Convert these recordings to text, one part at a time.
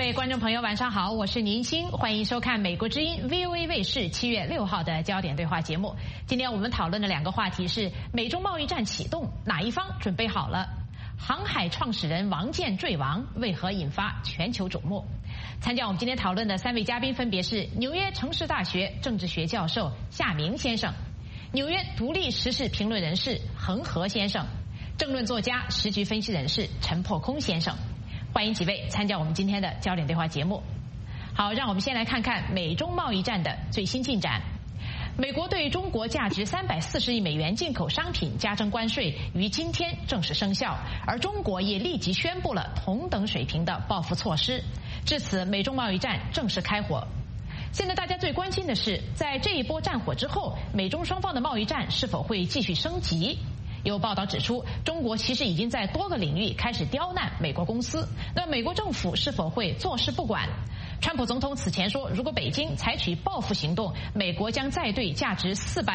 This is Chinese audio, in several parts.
位观众朋友晚上好，我是宁欣，欢迎收看美国之音 VOA 卫视7月6号的焦点对话节目。今天我们讨论的两个话题是美中贸易战启动，哪一方准备好了？航海创始人王健坠亡，为何引发全球瞩目？参加我们今天讨论的三位嘉宾分别是纽约城市大学政治学教授夏明先生，纽约独立时事评论人士恒河先生，政论作家、时局分析人士陈破空先生。欢迎几位参加我们今天的焦点对话节目。好，让我们先来看看美中贸易战的最新进展。美国对中国价值340亿美元进口商品加征关税于今天正式生效，而中国也立即宣布了同等水平的报复措施。至此，美中贸易战正式开火。现在大家最关心的是，在这一波战火之后，美中双方的贸易战是否会继续升级？有报道指出，中国其实已经在多个领域开始刁难美国公司，那美国政府是否会坐视不管？川普总统此前说，如果北京采取报复行动，美国将再对价值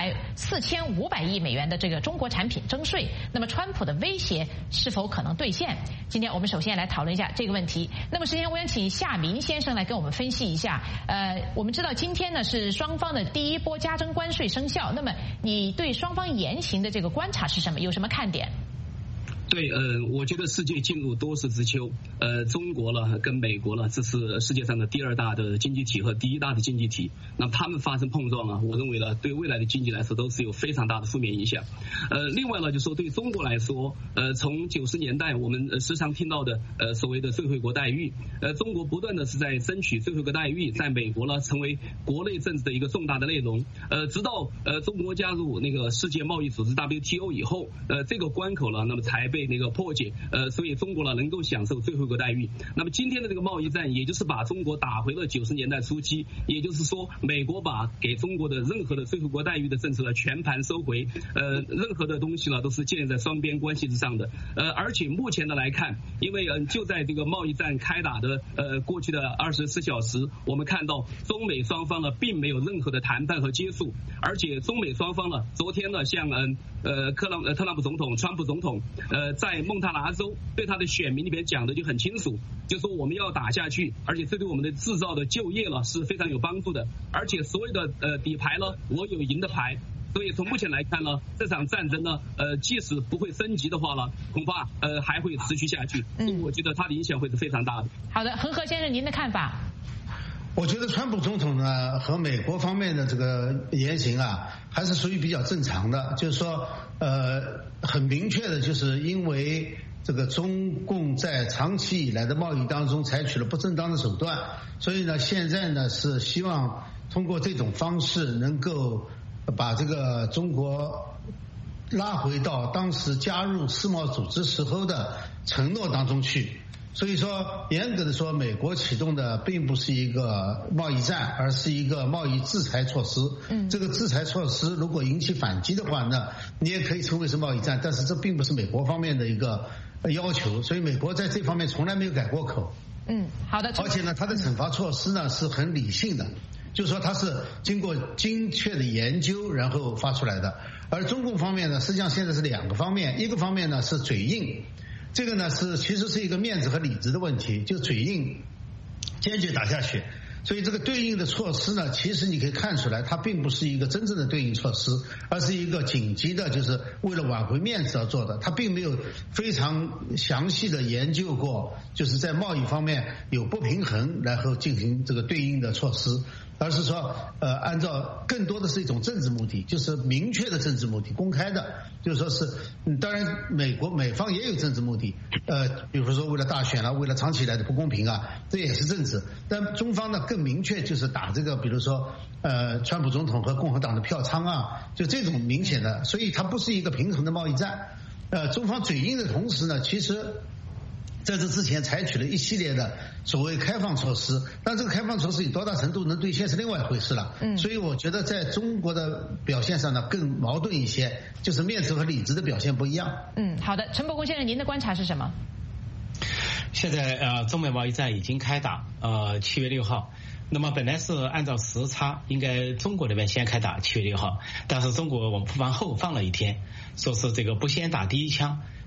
4500亿美元的这个中国产品征税。那么川普的威胁是否可能兑现？今天我们首先来讨论一下这个问题。那么首先我想请夏明先生来跟我们分析一下。我们知道今天呢是双方的第一波加征关税生效，那么你对双方言行的这个观察是什么？有什么看点？ 对，我觉得世界进入多事之秋，中国呢跟美国呢，这是世界上的第二大的经济体和第一大的经济体，那他们发生碰撞呢，我认为呢，对未来的经济来说都是有非常大的负面影响。另外呢，就说对中国来说，从90年代我们时常听到的所谓的最惠国待遇，中国不断的是在争取最惠国待遇，在美国呢成为国内政治的一个重大的内容，直到中国加入那个世界贸易组织 WTO 以后，这个关口呢，那么才被那个破解，所以中国呢能够享受最惠国待遇。那么今天的这个贸易战，也就是把中国打回了90年代初期，也就是说，美国把给中国的任何的最惠国待遇的政策呢全盘收回，任何的东西呢都是建立在双边关系之上的。而且目前的来看，因为就在这个贸易战开打的过去的24小时，我们看到中美双方呢并没有任何的谈判和接触，而且中美双方呢昨天呢像特朗普总统、川普总统在蒙大拿州对他的选民里边讲的就很清楚，就说我们要打下去，而且这对我们的制造的就业呢是非常有帮助的，而且所有的底牌呢我有赢的牌。所以从目前来看呢，这场战争呢，即使不会升级的话呢，恐怕还会持续下去。所以我觉得它的影响会是非常大的。 好的，恒河先生，您的看法？ 我觉得川普总统呢和美国方面的这个言行啊，还是属于比较正常的，就是说很明确的，就是因为这个中共在长期以来的贸易当中采取了不正当的手段，所以呢现在呢是希望通过这种方式能够把这个中国拉回到当时加入世贸组织时候的承诺当中去。所以说严格的说，美国启动的并不是一个贸易战，而是一个贸易制裁措施。这个制裁措施如果引起反击的话呢，你也可以称为是贸易战，但是这并不是美国方面的一个要求，所以美国在这方面从来没有改过口。 好的。 而且呢，它的惩罚措施呢是很理性的，就是说它是经过精确的研究然后发出来的。而中共方面呢，实际上现在是两个方面，一个方面呢是嘴硬，这个呢其实是一个面子和里子的问题，就嘴硬坚决打下去。所以这个对应的措施呢，其实你可以看出来，它并不是一个真正的对应措施，而是一个紧急的，就是为了挽回面子而做的。它并没有非常详细的研究过，就是在贸易方面有不平衡，然后进行这个对应的措施，而是说按照更多的是一种政治目的，就是明确的政治目的，公开的，就是说是当然美方也有政治目的，比如说为了大选啊，为了长期以来的不公平啊，这也是政治。但中方呢更明确，就是打这个比如说川普总统和共和党的票仓啊，就这种明显的，所以它不是一个平衡的贸易战。中方嘴硬的同时呢，其实在这之前采取了一系列的所谓开放措施，但这个开放措施有多大程度能兑现是另外一回事了。所以我觉得在中国的表现上呢更矛盾一些，就是面子和里子的表现不一样。 好的，陈伯公先生，您的观察是什么？ 现在中美贸易战已经开打，7月6号。那么本来是按照时差，应该中国那边先开打7月6号，但是中国我们往后放了一天，说是这个不先打第一枪，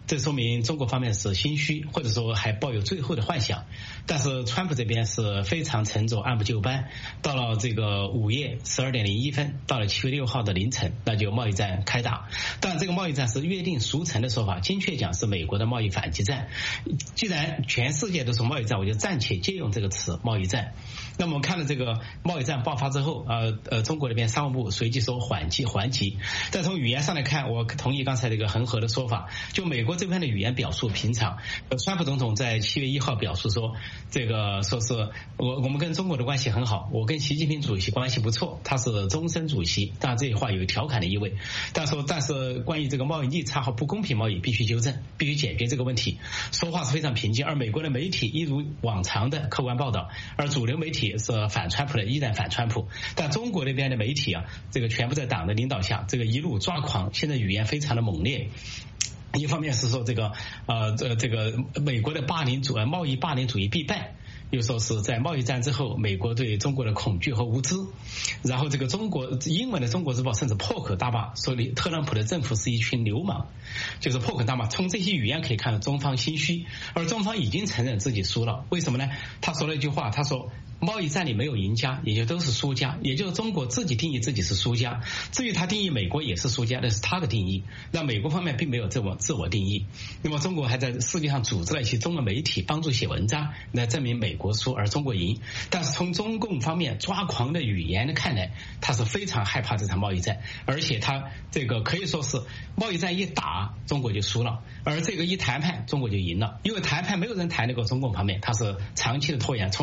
这说明中国方面是心虚，或者说还抱有最后的幻想。但是川普这边是非常沉着，按部就班。到了这个午夜12点01分，到了7月6号的凌晨，那就贸易战开打。但这个贸易战是约定俗成的说法，精确讲是美国的贸易反击战。既然全世界都说贸易战，我就暂且借用这个词贸易战。那么我们看了这个贸易战爆发之后，中国那边商务部随即说还击。但从语言上来看，我同意刚才这个恒河的说法，就美国这边的语言表述平常。川普总统在7月1号表述说，这个说是我们跟中国的关系很好，我跟习近平主席关系不错，他是终身主席。当然这句话有调侃的意味。但是关于这个贸易逆差和不公平贸易必须纠正，必须解决这个问题。说话是非常平静，而美国的媒体一如往常的客观报道，而主流媒体是反川普的，依然反川普。但中国那边的媒体啊，这个全部在党的领导下，这个一路抓狂，现在语言非常的猛烈。一方面是说这个美国的贸易霸凌主义必败，又说是在贸易战之后，美国对中国的恐惧和无知。然后这个英文的《中国日报》甚至破口大骂，说特朗普的政府是一群流氓，就是破口大骂。从这些语言可以看到中方心虚，而中方已经承认自己输了。为什么呢？他说了一句话，他说贸易战里没有赢家，也就都是输家，也就是中国自己定义自己是输家。至于他定义美国也是输家，那是他的定义。那美国方面并没有这么自我定义。那么中国还在世界上组织了一些中文媒体帮助写文章来证明美国输而中国赢。但是从中共方面抓狂的语言看来，他是非常害怕这场贸易战，而且他这个可以说是贸易战一打中国就输了，而这个一谈判中国就赢了。因为谈判没有人谈得过中共方面，他是长期的拖延。从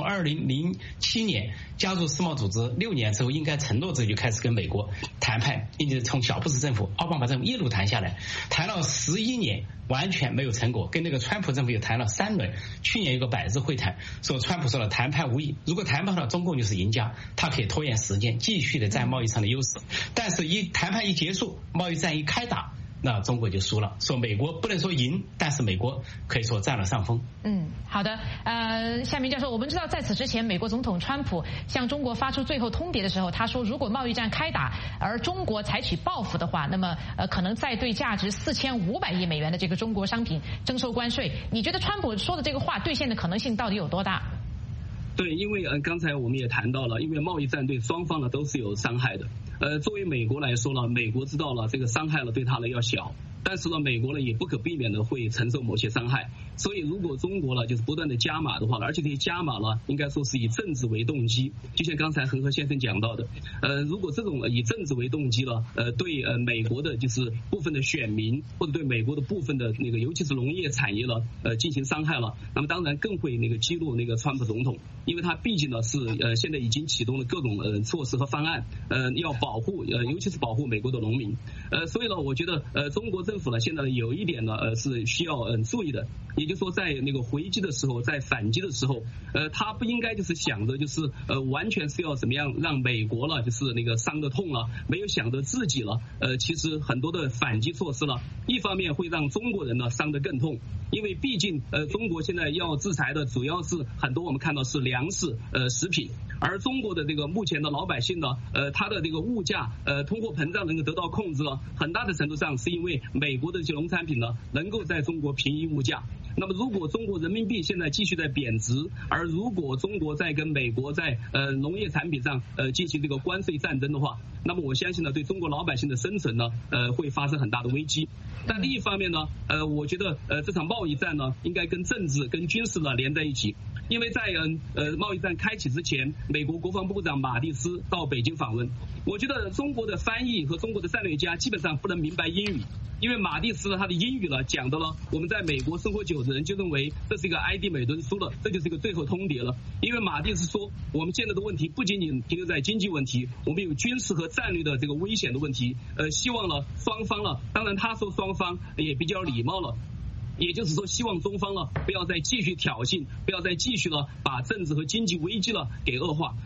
2007年加入世贸组织6年之后，应该承诺自己就开始跟美国谈判，并且从小布什政府、奥巴马政府一路谈下来，谈了11年完全没有成果，跟那个川普政府也谈了3轮。去年有个百日会谈，说川普说了谈判无益，如果谈判了中共就是赢家，他可以拖延时间，继续的占贸易上的优势。但是谈判一结束，贸易战一开打，那中国就输了。说美国不能说赢，但是美国可以说占了上风。 好的。夏明教授，我们知道在此之前，美国总统川普向中国发出最后通牒的时候，他说如果贸易战开打，而中国采取报复的话，那么可能再对价值4500亿美元的这个中国商品征收关税。你觉得川普说的这个话兑现的可能性到底有多大？ 对，因为刚才我们也谈到了，因为贸易战对双方呢都是有伤害的。作为美国来说呢，美国知道了这个伤害了对它呢要小，但是呢美国呢也不可避免的会承受某些伤害。所以如果中国呢就是不断的加码的话，而且这些加码呢应该说是以政治为动机，就像刚才恒河先生讲到的，如果这种以政治为动机呢，对美国的就是部分的选民或者对美国的部分的那个尤其是农业产业呢进行伤害了，那么当然更会那个激怒那个川普总统，因为他毕竟呢是现在已经启动了各种措施和方案，要保护尤其是保护美国的农民。所以呢我觉得中国政府呢现在有一点呢是需要注意的，也就是说在那个回击的时候，在反击的时候，他不应该就是想着就是完全是要怎么样让美国了就是那个伤得痛了，没有想着自己了。其实很多的反击措施了，一方面会让中国人呢伤得更痛，因为毕竟中国现在要制裁的主要是很多我们看到是粮食食品，而中国的这个目前的老百姓呢他的这个物价通货膨胀能够得到控制了，很大的程度上是因为美国的这些农产品呢能够在中国平抑物价。那么如果中国人民币现在继续在贬值，而如果中国在跟美国在农业产品上进行这个关税战争的话，那么我相信呢对中国老百姓的生存呢会发生很大的危机。但另一方面呢我觉得这场贸易战呢应该跟政治跟军事呢连在一起，因为在贸易战开启之前，美国国防部长马蒂斯到北京访问，我觉得中国的翻译和中国的战略家基本上不能明白英语，因为马蒂斯他的英语呢讲的了我们在美国生活久的人就认为这是一个埃迪美顿输了，这就是一个最后通牒了。因为马蒂斯说我们现在的问题不仅仅停留在经济问题，我们有军事和战略的这个危险的问题，希望了双方了，当然他说双方也比较礼貌了，也就是说希望中方了不要再继续挑衅，不要再继续了把政治和经济危机了给恶化。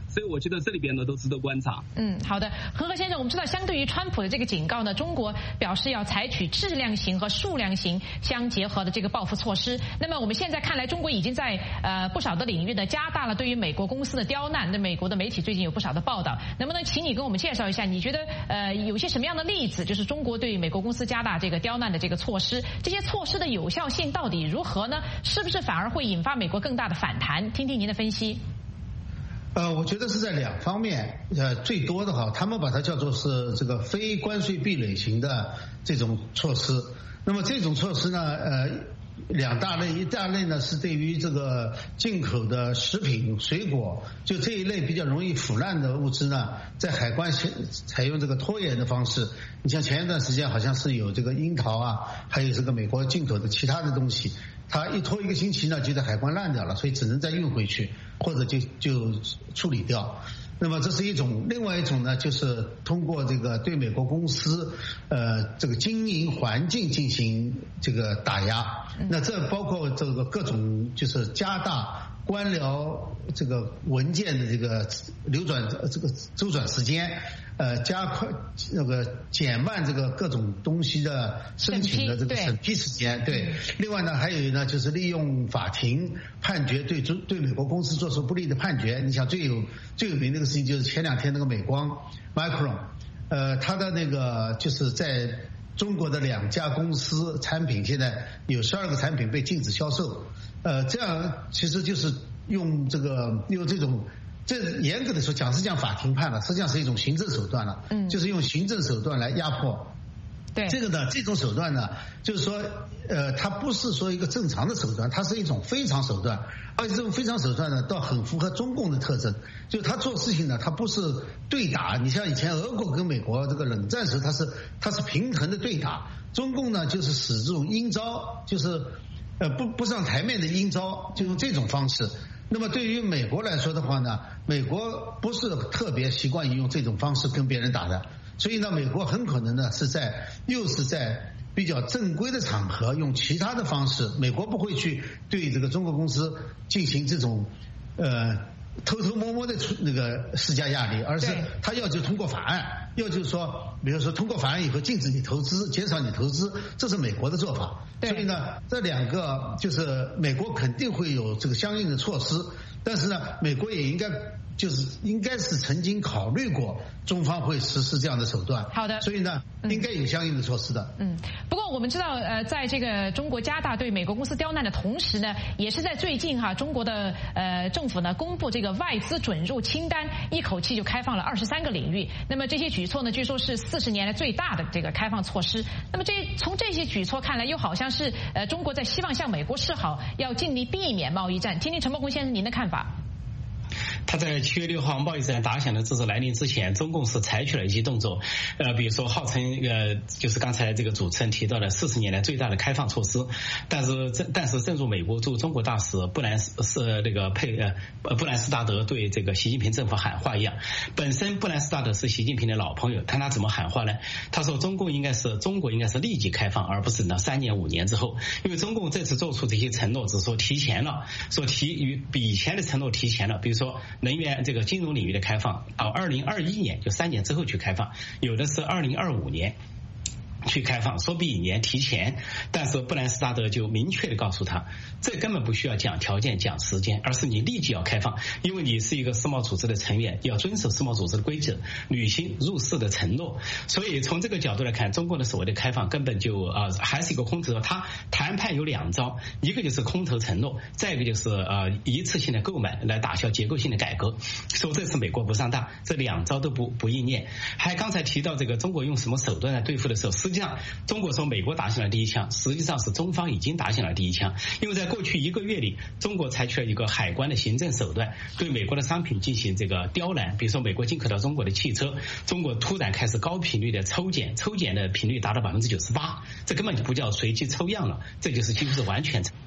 所以我觉得这里边呢都值得观察。 好的，何先生，我们知道相对于川普的这个警告呢，中国表示要采取质量型和数量型相结合的这个报复措施。那么我们现在看来，中国已经在不少的领域呢加大了对于美国公司的刁难。那美国的媒体最近有不少的报道，能不能请你跟我们介绍一下，你觉得有些什么样的例子，就是中国对美国公司加大这个刁难的这个措施，这些措施的有效性到底如何呢？是不是反而会引发美国更大的反弹？听听您的分析。 我觉得是在两方面，最多的话，他们把它叫做是这个非关税壁垒型的这种措施。那么这种措施呢，两大类，一大类呢是对于这个进口的食品、水果，就这一类比较容易腐烂的物资呢，在海关采用这个拖延的方式。你像前一段时间好像是有这个樱桃啊，还有这个美国进口的其他的东西，它一拖1个星期呢，就在海关烂掉了，所以只能再运回去，或者就处理掉。那么这是一种，另外一种呢，就是通过这个对美国公司这个经营环境进行这个打压。那这包括这个各种就是加大官僚这个文件的这个流转这个周转时间，加快那个减慢这个各种东西的申请的这个审批时间。对，另外呢还有呢就是利用法庭判决对美国公司做出不利的判决。你想最有名的一个事情就是前2天那个美光 Micron， 他的那个就是在中国的2家公司产品现在有12个产品被禁止销售。这样其实就是用这种。这严格的说讲是讲法庭判了，实际上是一种行政手段了，就是用行政手段来压迫。对，这个呢，这种手段呢，就是说，它不是说一个正常的手段，它是一种非常手段，而且这种非常手段呢，倒很符合中共的特征，就他做事情呢，他不是对打。你像以前俄国跟美国这个冷战时，它是平衡的对打，中共呢就是使这种阴招，就是不上台面的阴招，就用这种方式。那么对于美国来说的话呢，美国不是特别习惯于用这种方式跟别人打的，所以呢，美国很可能呢又是在比较正规的场合用其他的方式，美国不会去对这个中国公司进行这种偷偷摸摸的那个施加压力，而是他要就通过法案，要就是说，比如说通过法案以后禁止你投资，减少你投资，这是美国的做法。所以呢，这2个就是美国肯定会有这个相应的措施，但是呢，美国也应该是曾经考虑过中方会实施这样的手段。好的，所以呢，应该有相应的措施的。 不过我们知道，在这个中国加大对美国公司刁难的同时呢，也是在最近中国的政府呢公布这个外资准入清单，一口气就开放了23个领域。那么这些举措呢，据说是40年来最大的这个开放措施。那么从这些举措看来，又好像是中国在希望向美国示好，要尽力避免贸易战。听听陈伯宏先生您的看法。 他在7月6号贸易战打响的正式来临之前，中共是采取了一些动作，比如说号称就是刚才这个主持人提到的40年来最大的开放措施，但是正如美国驻中国大使布兰斯大德对这个习近平政府喊话一样，本身布兰斯大德是习近平的老朋友，看他怎么喊话呢？他说中国应该是立即开放，而不是3年5年之后，因为中共这次做出这些承诺，只说提前了，比以前的承诺提前了，比如说能源这个金融领域的开放到2021年，就3年之后去开放，有的是2025年去开放，说比1年提前，但是布兰斯大德就明确的告诉他，这根本不需要讲条件讲时间，而是你立即要开放，因为你是一个世贸组织的成员，要遵守世贸组织的规则，履行入世的承诺。所以从这个角度来看，中国的所谓的开放根本就还是一个空头。他谈判有2招，一个就是空头承诺，再一个就是一次性的购买来打消结构性的改革。说这次美国不上当，这2招都不应验。还刚才提到这个中国用什么手段来对付的时候，实际上中国说美国打响了第一枪，实际上是中方已经打响了第一枪。因为在过去1个月里，中国采取了一个海关的行政手段，对美国的商品进行这个刁难，比如说美国进口到中国的汽车，中国突然开始高频率的抽检的频率达到98%，这根本就不叫随机抽样了，这就是几乎是完全抽样。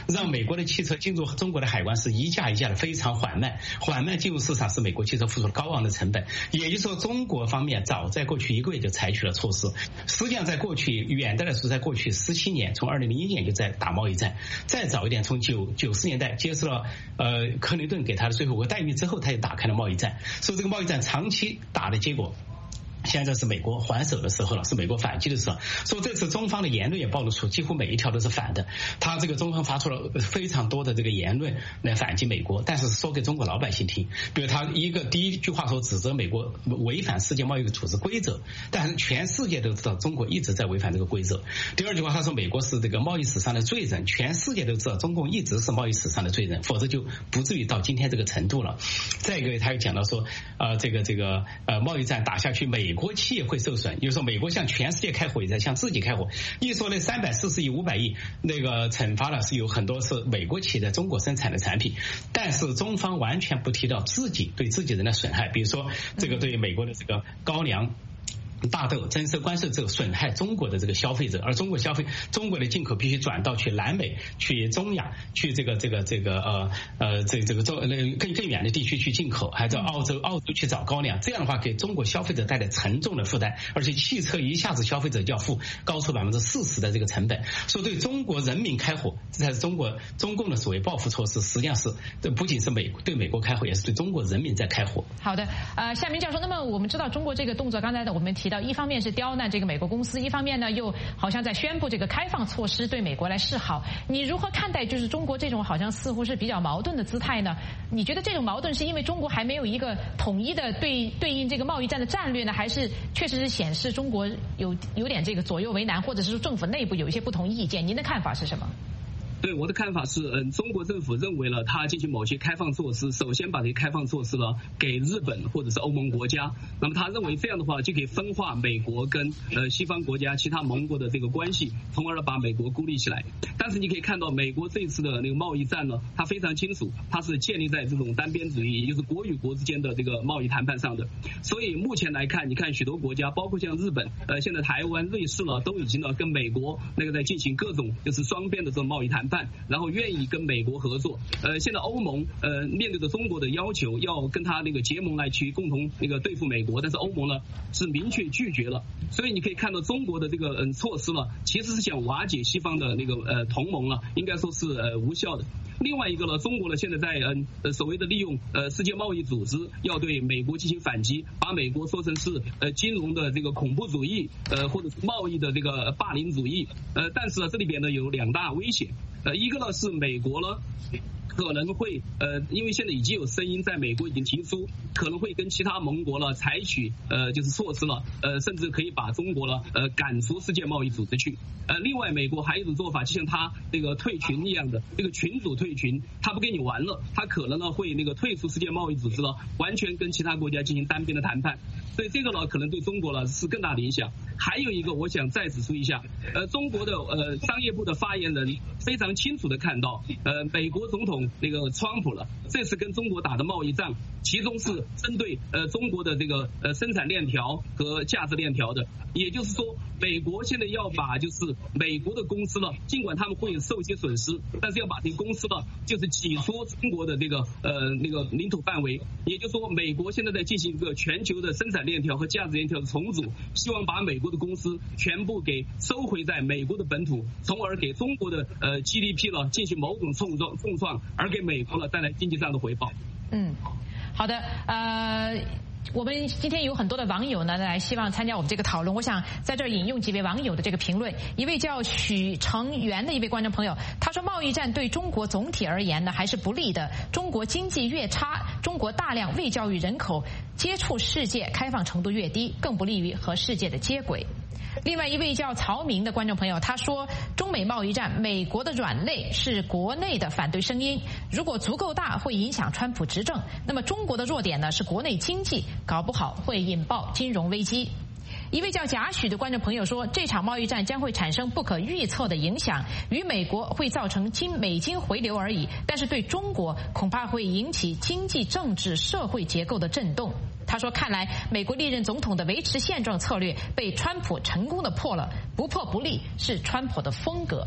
让美国的汽车进入中国的海关是一架一架的非常缓慢进入市场，是美国汽车付出了高昂的成本。也就是说，中国方面早在过去1个月就采取了措施。实际上，在过去远的来说，在过去17年，从2001年就在打贸易战，再早一点，从90年代接受了克林顿给他的最后1个待遇之后，他就打开了贸易战。所以这个贸易战长期打的结果，现在是美国还手的时候了，是美国反击的时候。说这次中方的言论也暴露出，几乎每一条都是反的。他这个中方发出了非常多的这个言论来反击美国，但是说给中国老百姓听。比如他第一句话说指责美国违反世界贸易组织规则，但是全世界都知道中国一直在违反这个规则。第二句话他说美国是这个贸易史上的罪人，全世界都知道中共一直是贸易史上的罪人，否则就不至于到今天这个程度了。再一个他又讲到说贸易战打下去，美国企业会受损，就是说美国向全世界开火也在向自己开火。一说那340亿500亿那个惩罚了，是有很多是美国企业在中国生产的产品，但是中方完全不提到自己对自己人的损害，比如说这个对美国的这个高粱大豆征收关税之后损害中国的这个消费者，而中国的进口必须转到去南美、去中亚、去更远的地区去进口，还在澳洲去找高粱，这样的话给中国消费者带来沉重的负担，而且汽车一下子消费者就要付高出40%的这个成本，所以对中国人民开火，这才是中共的所谓报复措施，实际上是这不仅是对美国开火，也是对中国人民在开火。 好的，夏明教授，那么我们知道中国这个动作，刚才我们提到，一方面是刁难这个美国公司，一方面呢又好像在宣布这个开放措施对美国来示好。你如何看待就是中国这种好像似乎是比较矛盾的姿态呢？你觉得这种矛盾是因为中国还没有一个统一的对应这个贸易战的战略呢，还是确实是显示中国有点这个左右为难，或者是说政府内部有一些不同意见？您的看法是什么？ 对，我的看法是，中国政府认为了他进行某些开放措施，首先把这些开放措施呢给日本或者是欧盟国家，那么他认为这样的话就可以分化美国跟西方国家其他盟国的这个关系，从而把美国孤立起来。但是你可以看到，美国这次的那个贸易战呢，它非常清楚，它是建立在这种单边主义，也就是国与国之间的这个贸易谈判上的。所以目前来看，你看许多国家，包括像日本、现在台湾、瑞士呢，都已经呢跟美国那个在进行各种就是双边的这种贸易谈判，然后愿意跟美国合作。现在欧盟面对着中国的要求，要跟他那个结盟来去共同那个对付美国，但是欧盟呢是明确拒绝了。所以你可以看到中国的这个措施呢，其实是想瓦解西方的那个同盟了，应该说是无效的。另外一个呢，中国呢现在在所谓的利用世界贸易组织要对美国进行反击，把美国说成是金融的这个恐怖主义或者是贸易的这个霸凌主义。但是呢这里边呢有2大危险。一个呢是美国呢可能会因为现在已经有声音在美国已经提出，可能会跟其他盟国呢采取就是措施了，甚至可以把中国呢赶出世界贸易组织去。另外美国还有一种做法，就像他这个退群一样的，这个群组退群，他不跟你玩了，他可能呢会那个退出世界贸易组织了，完全跟其他国家进行单边的谈判。所以这个呢可能对中国呢是更大的影响。还有一个我想再指出一下，中国的商业部的发言人非常清楚的看到，美国总统那个川普了，这次跟中国打的贸易战，其中是针对中国的这个生产链条和价值链条的。也就是说，美国现在要把就是美国的公司呢，尽管他们会受一些损失，但是要把这些公司呢就是挤出中国的这个那个领土范围。也就是说，美国现在在进行一个全球的生产链条和价值链条的重组，希望把美国的公司全部给收回在美国的本土，从而给中国的GDP 呢进行某种重创，而给美国呢带来经济上的回报。 好的，我们今天有很多的网友呢来希望参加我们这个讨论，我想在这儿引用几位网友的这个评论。一位叫许成元的一位观众朋友，他说贸易战对中国总体而言呢还是不利的，中国经济越差，中国大量未教育人口接触世界开放程度越低，更不利于和世界的接轨。另外一位叫曹明的观众朋友，他说中美贸易战，美国的软肋是国内的反对声音，如果足够大会影响川普执政，那么中国的弱点呢是国内经济，搞不好会引爆金融危机。一位叫贾许的观众朋友说，这场贸易战将会产生不可预测的影响，与美国会造成美金回流而已，但是对中国恐怕会引起经济、政治、社会结构的震动。他说，看来美国历任总统的维持现状策略被川普成功的破了，不破不立是川普的风格。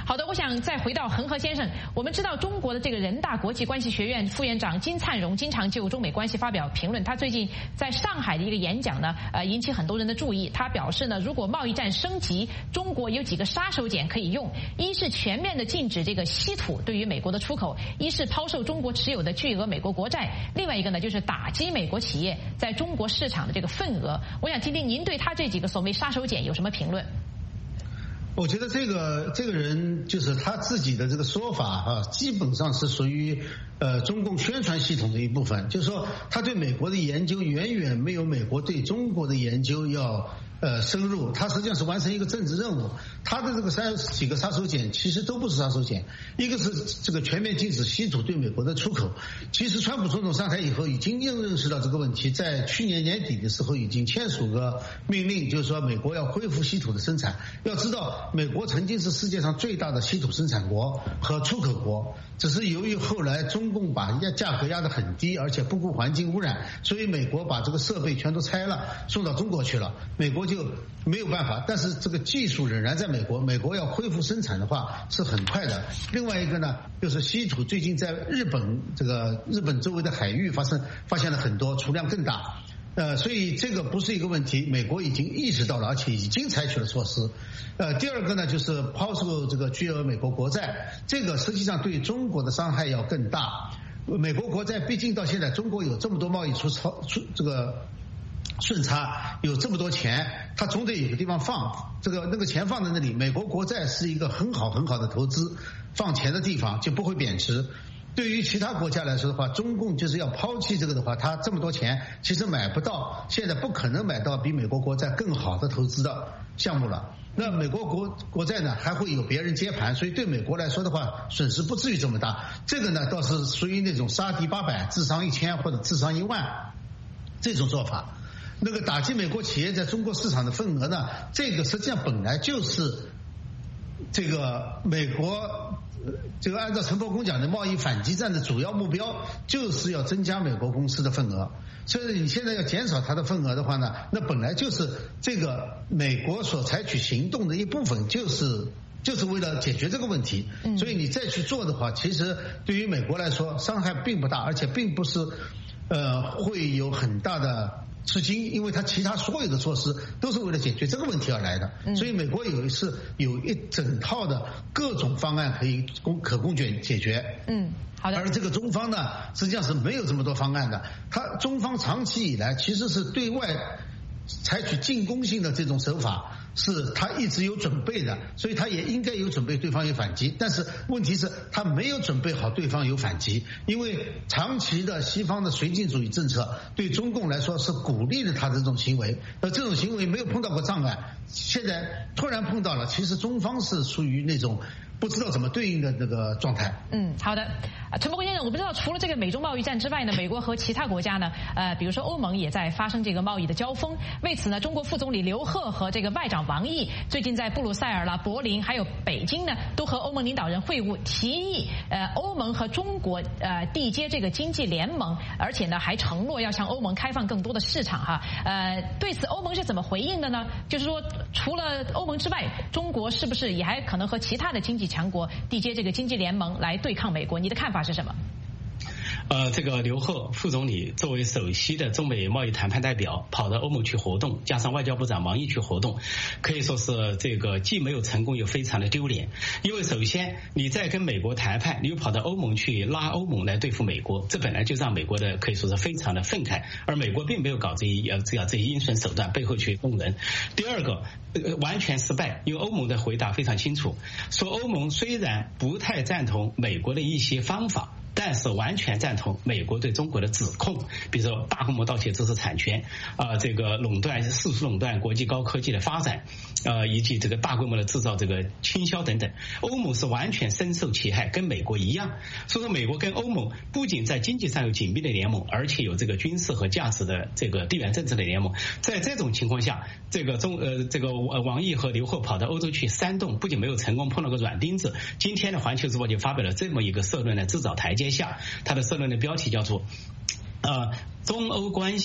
好的，我想再回到恒河先生，我们知道中国的这个人大国际关系学院副院长金灿荣经常就中美关系发表评论，他最近在上海的一个演讲呢，引起很多人的注意。他表示呢，如果贸易战升级，中国有几个杀手锏可以用：一是全面的禁止这个稀土对于美国的出口；一是抛售中国持有的巨额美国国债；另外一个呢，就是打击美国企业在中国市场的这个份额。我想听听您对他这几个所谓杀手锏有什么评论？ 我觉得这个人就是他自己的这个说法基本上是属于中共宣传系统的一部分，就是说他对美国的研究远远没有美国对中国的研究要深入，他实际上是完成一个政治任务。他的这个几个杀手锏其实都不是杀手锏，一个是这个全面禁止稀土对美国的出口。其实川普总统上台以后已经认识到这个问题，在去年年底的时候已经签署个命令，就是说美国要恢复稀土的生产。要知道美国曾经是世界上最大的稀土生产国和出口国，只是由于后来中共把价格压得很低，而且不顾环境污染，所以美国把这个设备全都拆了送到中国去了，美国就没有办法。但是这个技术仍然在美国，美国要恢复生产的话是很快的。另外一个呢，就是稀土最近在日本周围的海域发现了很多，储量更大。所以这个不是一个问题，美国已经意识到了，而且已经采取了措施。第二个呢，就是抛售这个巨额美国国债，这个实际上对中国的伤害要更大。美国国债毕竟到现在中国有这么多贸易这个顺差，有这么多钱，它总得有个地方放，那个钱放在那里，美国国债是一个很好的投资，放钱的地方就不会贬值。对于其他国家来说的话，中共就是要抛弃这个的话，他这么多钱其实买不到，现在不可能买到比美国国债更好的投资的项目了。那美国国债呢还会有别人接盘，所以对美国来说的话损失不至于这么大。这个呢倒是属于那种杀敌800智商1000或者智商1万这种做法。那个打击美国企业在中国市场的份额呢，这个实际上本来就是这个美国这个按照陈伯公讲的贸易反击战的主要目标，就是要增加美国公司的份额。所以你现在要减少它的份额的话呢，那本来就是这个美国所采取行动的一部分，就是为了解决这个问题。所以你再去做的话，其实对于美国来说伤害并不大，而且并不是会有很大的吃惊，因为它其他所有的措施都是为了解决这个问题而来的。所以美国有一整套的各种方案可供解决。 好的。 而这个中方呢，实际上是没有这么多方案的。中方长期以来其实是对外采取进攻性的这种手法，是他一直有准备的，所以他也应该有准备对方有反击。但是问题是他没有准备好对方有反击，因为长期的西方的绥靖主义政策对中共来说是鼓励了他的这种行为，而这种行为没有碰到过障碍，现在突然碰到了，其实中方是属于那种不知道怎么对应的那个状态。 好的。陈伯公先生，我不知道除了这个美中贸易战之外呢，美国和其他国家呢，比如说欧盟也在发生这个贸易的交锋。为此呢，中国副总理刘鹤和这个外长王毅最近在布鲁塞尔、柏林还有北京呢，都和欧盟领导人会晤，提议欧盟和中国缔结这个经济联盟，而且呢还承诺要向欧盟开放更多的市场哈。对此欧盟是怎么回应的呢？就是说除了欧盟之外，中国是不是也还可能和其他的经济强国缔结这个经济联盟来对抗美国？你的看法是什么？ 这个刘鹤副总理作为首席的中美贸易谈判代表跑到欧盟去活动，加上外交部长王毅去活动，可以说是这个既没有成功又非常的丢脸。因为首先你在跟美国谈判，你又跑到欧盟去拉欧盟来对付美国，这本来就让美国的可以说是非常的愤慨，而美国并没有搞这些阴损手段背后去动人。第二个完全失败，因为欧盟的回答非常清楚，说欧盟虽然不太赞同美国的一些方法，但是完全赞同美国对中国的指控，比如说大规模盗窃知识产权这个世俗垄断国际高科技的发展以及这个大规模的制造这个倾销等等，欧盟是完全深受其害，跟美国一样。所以说美国跟欧盟不仅在经济上有紧密的联盟，而且有这个军事和价值的这个地缘政治的联盟。在这种情况下，这个王毅和刘鹤跑到欧洲去煽动，不仅没有成功，碰到个软钉子。今天的环球时报就发表了这么一个社论呢，自找台阶下。他的社论的标题叫做中欧关系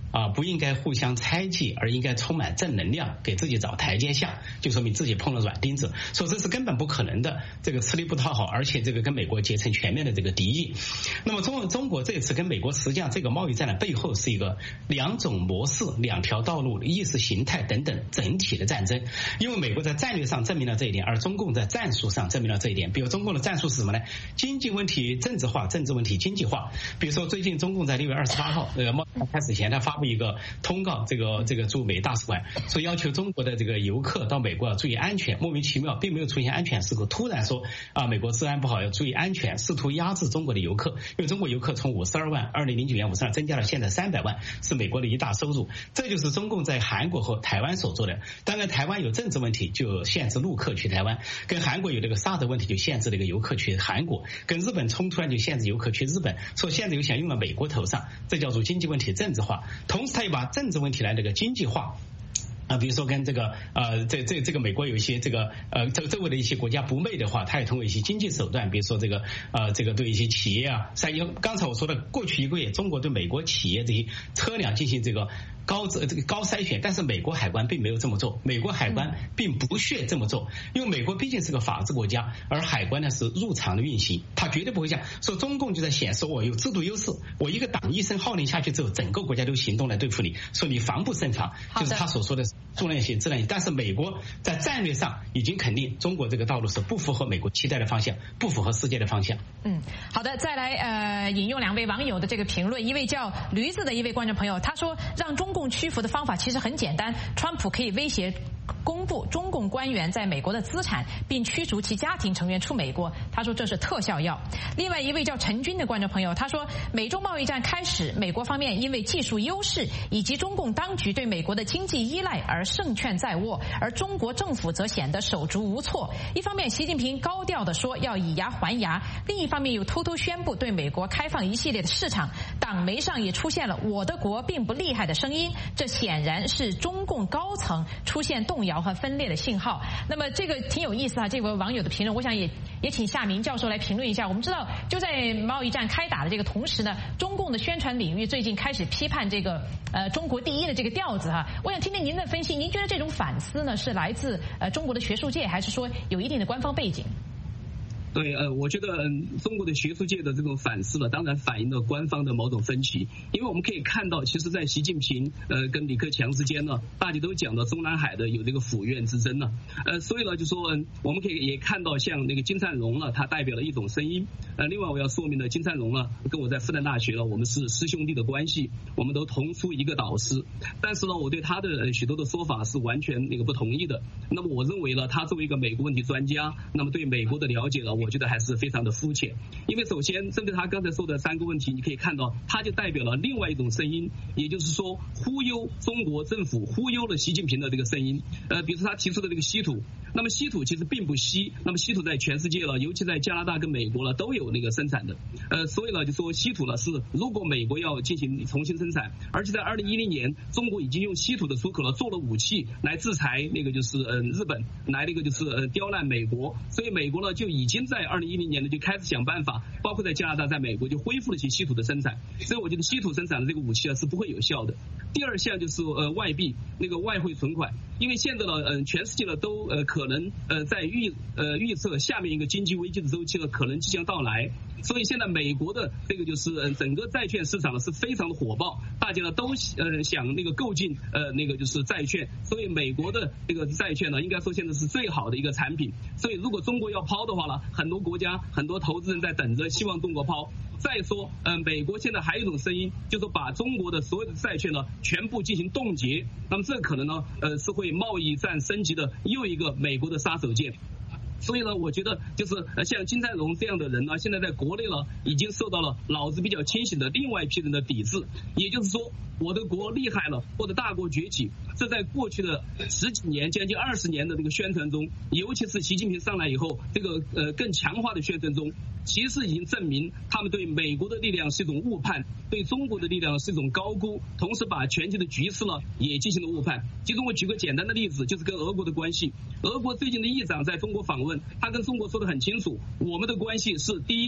不应该互相猜忌，而应该充满正能量，给自己找台阶下，就说明自己碰了软钉子，说这是根本不可能的，这个吃力不讨好，而且这个跟美国结成全面的这个敌意。那么中国这次跟美国实际上这个贸易战的背后是一个两种模式、两条道路、意识形态等等整体的战争。因为美国在战略上证明了这一点，而中共在战术上证明了这一点。比如中共的战术是什么呢？经济问题政治化，政治问题经济化。比如说最近中共在6月28号贸易战开始前，他发布一个通告，这个驻美大使馆说要求中国的这个游客到美国要注意安全，莫名其妙并没有出现安全事故，突然说美国治安不好要注意安全，试图压制中国的游客，因为中国游客从52万2009年52万增加了现在300万，是美国的一大收入。这就是中共在韩国和台湾所做的。当然台湾有政治问题，就限制陆客去台湾，跟韩国有这个沙特问题，就限制这个游客去韩国，跟日本冲突就限制游客去日本，说现在又想用到美国头上，这叫做经济问题政治化。同时他又把政治问题来这个经济化。比如说跟这个这个美国有一些这个周围的一些国家不媚的话，他也通过一些经济手段，比如说这个对一些企业刚才我说的过去1个月，中国对美国企业这些车辆进行这个高筛选，但是美国海关并没有这么做，美国海关并不屑这么做，因为美国毕竟是个法治国家，而海关呢是入场的运行，他绝对不会这样说。中共就在显示我有制度优势，我一个党一声号令下去之后，整个国家都行动来对付你，说你防不胜防，就是他所说的重量型、质量型。但是美国在战略上已经肯定中国这个道路是不符合美国期待的方向，不符合世界的方向。 好的，再来引用2位网友的这个评论。一位叫驴子的一位观众朋友，他说让中共屈服的方法其实很简单，川普可以威胁公布中共官员在美国的资产，并驱逐其家庭成员出美国。他说这是特效药。另外一位叫陈军的观众朋友，他说美中贸易战开始，美国方面因为技术优势以及中共当局对美国的经济依赖而胜券在握，而中国政府则显得手足无措。一方面习近平高调地说要以牙还牙，另一方面又偷偷宣布对美国开放一系列的市场，党媒上也出现了我的国并不厉害的声音，这显然是中共高层出现动摇和分裂的信号。那么这个挺有意思啊，这位网友的评论，我想也请夏明教授来评论一下。我们知道就在贸易战开打的这个同时呢，中共的宣传领域最近开始批判这个中国第一的这个调子哈。我想听听您的分析，您觉得这种反思呢是来自中国的学术界，还是说有一定的官方背景？ 对，我觉得中国的学术界的这种反思呢，当然反映了官方的某种分歧。因为我们可以看到，其实在习近平跟李克强之间呢，大家都讲到中南海的有这个府院之争呢，所以呢就说我们可以也看到像那个金灿荣呢，他代表了一种声音。另外我要说明的，金灿荣呢跟我在复旦大学呢，我们是师兄弟的关系，我们都同出一个导师。但是呢，我对他的许多的说法是完全不同意的。那么我认为呢，他作为一个美国问题专家，那么对美国的了解呢，我觉得还是非常的肤浅。因为首先针对他刚才说的3个问题，你可以看到他就代表了另外一种声音，也就是说忽悠中国政府，忽悠了习近平的这个声音。比如说他提出的这个稀土，那么稀土其实并不稀，那么稀土在全世界了，尤其在加拿大跟美国了都有那个生产的。所以呢就说稀土呢是如果美国要进行重新生产，而且在2010年中国已经用稀土的出口了做了武器来制裁就是日本，来就是刁难美国。所以美国呢就已经在2010年呢就开始想办法，包括在加拿大在美国就恢复了其稀土的生产。所以我觉得稀土生产的这个武器是不会有效的。第二项就是外币外汇存款，因为现在呢全世界呢都可能在预测下面一个经济危机的周期呢可能即将到来。所以现在美国的就是整个债券市场呢是非常的火爆，大家呢都想购进就是债券。所以美国的这个债券呢应该说现在是最好的一个产品。所以如果中国要抛的话呢，很多国家很多投资人在等着希望中国抛。再说美国现在还有一种声音，就是把中国的所有的债券呢全部进行冻结，那么这可能呢是会贸易战升级的又一个美国的杀手锏。所以呢我觉得就是像金灿荣这样的人呢，现在在国内呢已经受到了脑子比较清醒的另外一批人的抵制。也就是说我的国厉害了，或者大国崛起，这在过去的10几年将近20年的这个宣传中，尤其是习近平上来以后这个更强化的宣传中，其实已经证明他们对美国的力量是一种误判，对中国的力量是一种高估，同时把全球的局势呢也进行了误判。其中我举个简单的例子，就是跟俄国的关系。俄国最近的议长在中国访问，他跟中国说得很清楚，我们的关系是第一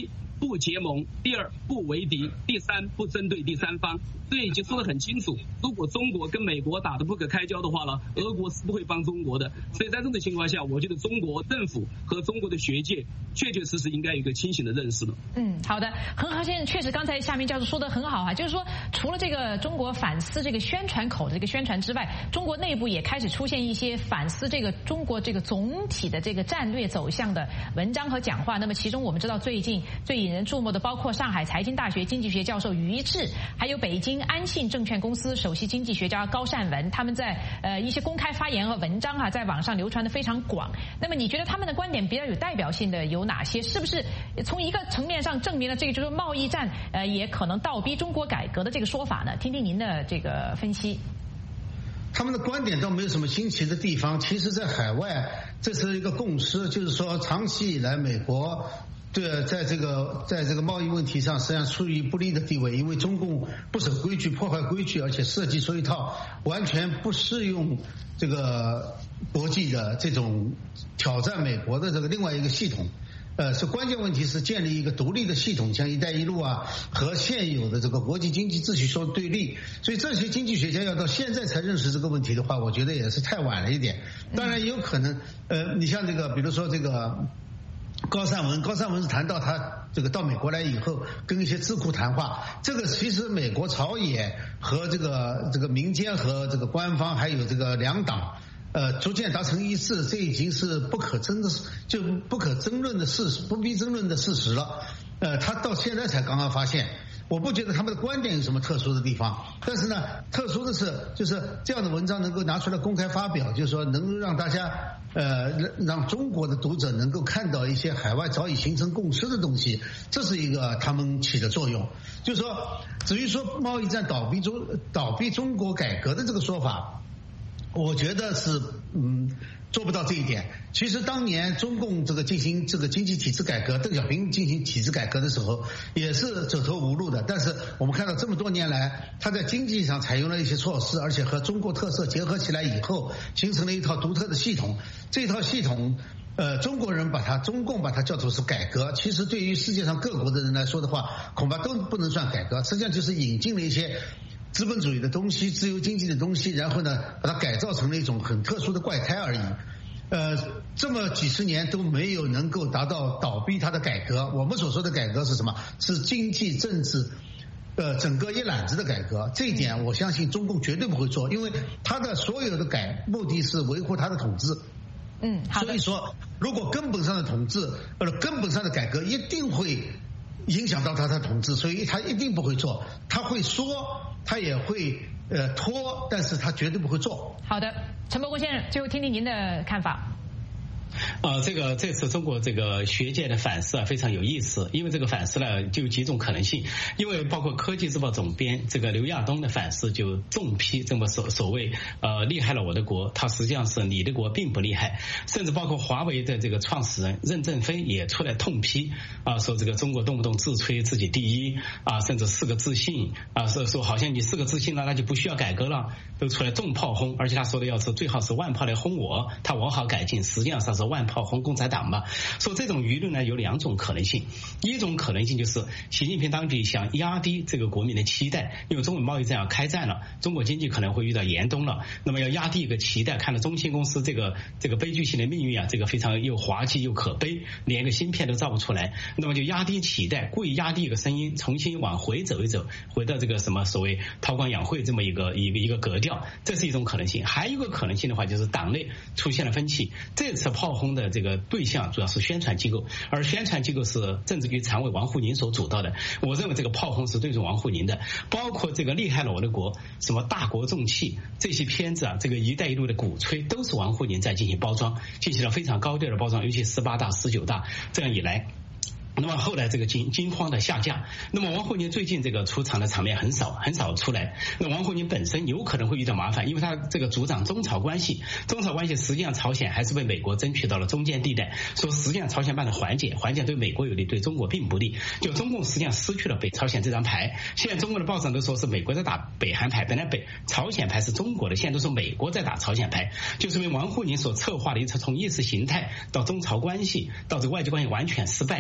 不结盟，第二不为敌，第三不针对第三方。这已经说得很清楚，如果中国跟美国打得不可开交的话呢，俄国是不会帮中国的。所以在这种情况下，我觉得中国政府和中国的学界确确实实应该有一个清醒的认识了。 好的，恒河先生确实刚才夏明教授说的很好啊，就是说除了这个中国反思这个宣传口的这个宣传之外，中国内部也开始出现一些反思这个中国这个总体的这个战略走向的文章和讲话。那么其中我们知道最近最引人注目的包括上海财经大学经济学教授于志，还有北京安信证券公司首席经济学家高善文，他们在一些公开发言和文章在网上流传的非常广。那么你觉得他们的观点比较有代表性的有哪些？是不是从一个层面上证明了这个就是贸易战也可能倒逼中国改革的这个说法呢？听听您的这个分析。 他们的观点倒没有什么新奇的地方，其实在海外这是一个共识，就是说长期以来美国在这个贸易问题上实际上处于不利的地位，因为中共不守规矩、破坏规矩，而且设计出一套完全不适用这个国际的这种挑战美国的这个另外一个系统。是关键问题是建立一个独立的系统，像一带一路和现有的这个国际经济秩序说对立，所以这些经济学家要到现在才认识这个问题的话，我觉得也是太晚了一点。当然也有可能你像这个比如说这个高善文是谈到他这个到美国来以后跟一些智库谈话，这个其实美国朝野和这个民间和这个官方还有这个两党逐渐达成一致，这已经是不可争论的事实，不必争论的事实了。他到现在才刚刚发现，我不觉得他们的观点有什么特殊的地方，但是呢，特殊的是就是这样的文章能够拿出来公开发表，就是说能够让大家让中国的读者能够看到一些海外早已形成共识的东西，这是一个他们起的作用。就是说，至于说贸易战倒逼中国改革的这个说法，我觉得是做不到这一点。其实当年中共进行这个经济体制改革，邓小平进行体制改革的时候也是走投无路的，但是我们看到这么多年来他在经济上采用了一些措施，而且和中国特色结合起来以后形成了一套独特的系统。这套系统中共把它叫做是改革，其实对于世界上各国的人来说的话，恐怕都不能算改革，实际上就是引进了一些资本主义的东西、自由经济的东西，然后呢把它改造成了一种很特殊的怪胎而已。这么几十年都没有能够达到倒逼它的改革。我们所说的改革是什么？是经济政治整个一揽子的改革。这一点我相信中共绝对不会做，因为它的所有的目的是维护它的统治。 好的。 所以说如果根本上的统治根本上的改革一定会影响到他的统治，所以他一定不会做。他会说，他也会拖，但是他绝对不会做。 好的，陈伯公先生，最后听听您的看法。 这次中国这个学界的反思非常有意思，因为这个反思呢就有几种可能性。因为包括科技日报总编这个刘亚东的反思就重批这么所谓厉害了我的国，他实际上是你的国并不厉害。甚至包括华为的这个创始人任正非也出来痛批说这个中国动不动自吹自己第一甚至4个自信说好像你4个自信了，那就不需要改革了，都出来重炮轰。而且他说的最好是万炮来轰我好改进，实际上是万炮轰共产党嘛。说这种舆论呢有2种可能性，一种可能性就是习近平当局想压低这个国民的期待，因为中美贸易战要开战了，中国经济可能会遇到严冬了，那么要压低一个期待，看到中芯公司这个悲剧性的命运这个非常又滑稽又可悲，连个芯片都造不出来，那么就压低期待，故意压低一个声音，重新往回走一走，回到这个什么所谓韬光养晦这么一个格调，这是一种可能性。还有一个可能性的话，就是党内出现了分歧。这次炮轰的这个对象主要是宣传机构，而宣传机构是政治局常委王沪宁所主导的。我认为这个炮轰是对准王沪宁的，包括这个厉害了我的国，什么大国重器这些片子这个一带一路的鼓吹都是王沪宁在进行包装，进行了非常高调的包装，尤其18大19大这样以来。那么后来这个惊慌的下架，那么王沪宁最近这个出场的场面很少出来。那王沪宁本身有可能会遇到麻烦，因为他这个主张中朝关系实际上朝鲜还是被美国争取到了中间地带，说实际上朝鲜半岛缓解对美国有利，对中国并不利，就中共实际上失去了北朝鲜这张牌。现在中国的报上都说是美国在打北韩牌，本来朝鲜牌是中国的，现在都说美国在打朝鲜牌，就是因为王沪宁所策划的一次从意识形态到中朝关系到这个外交关系完全失败，在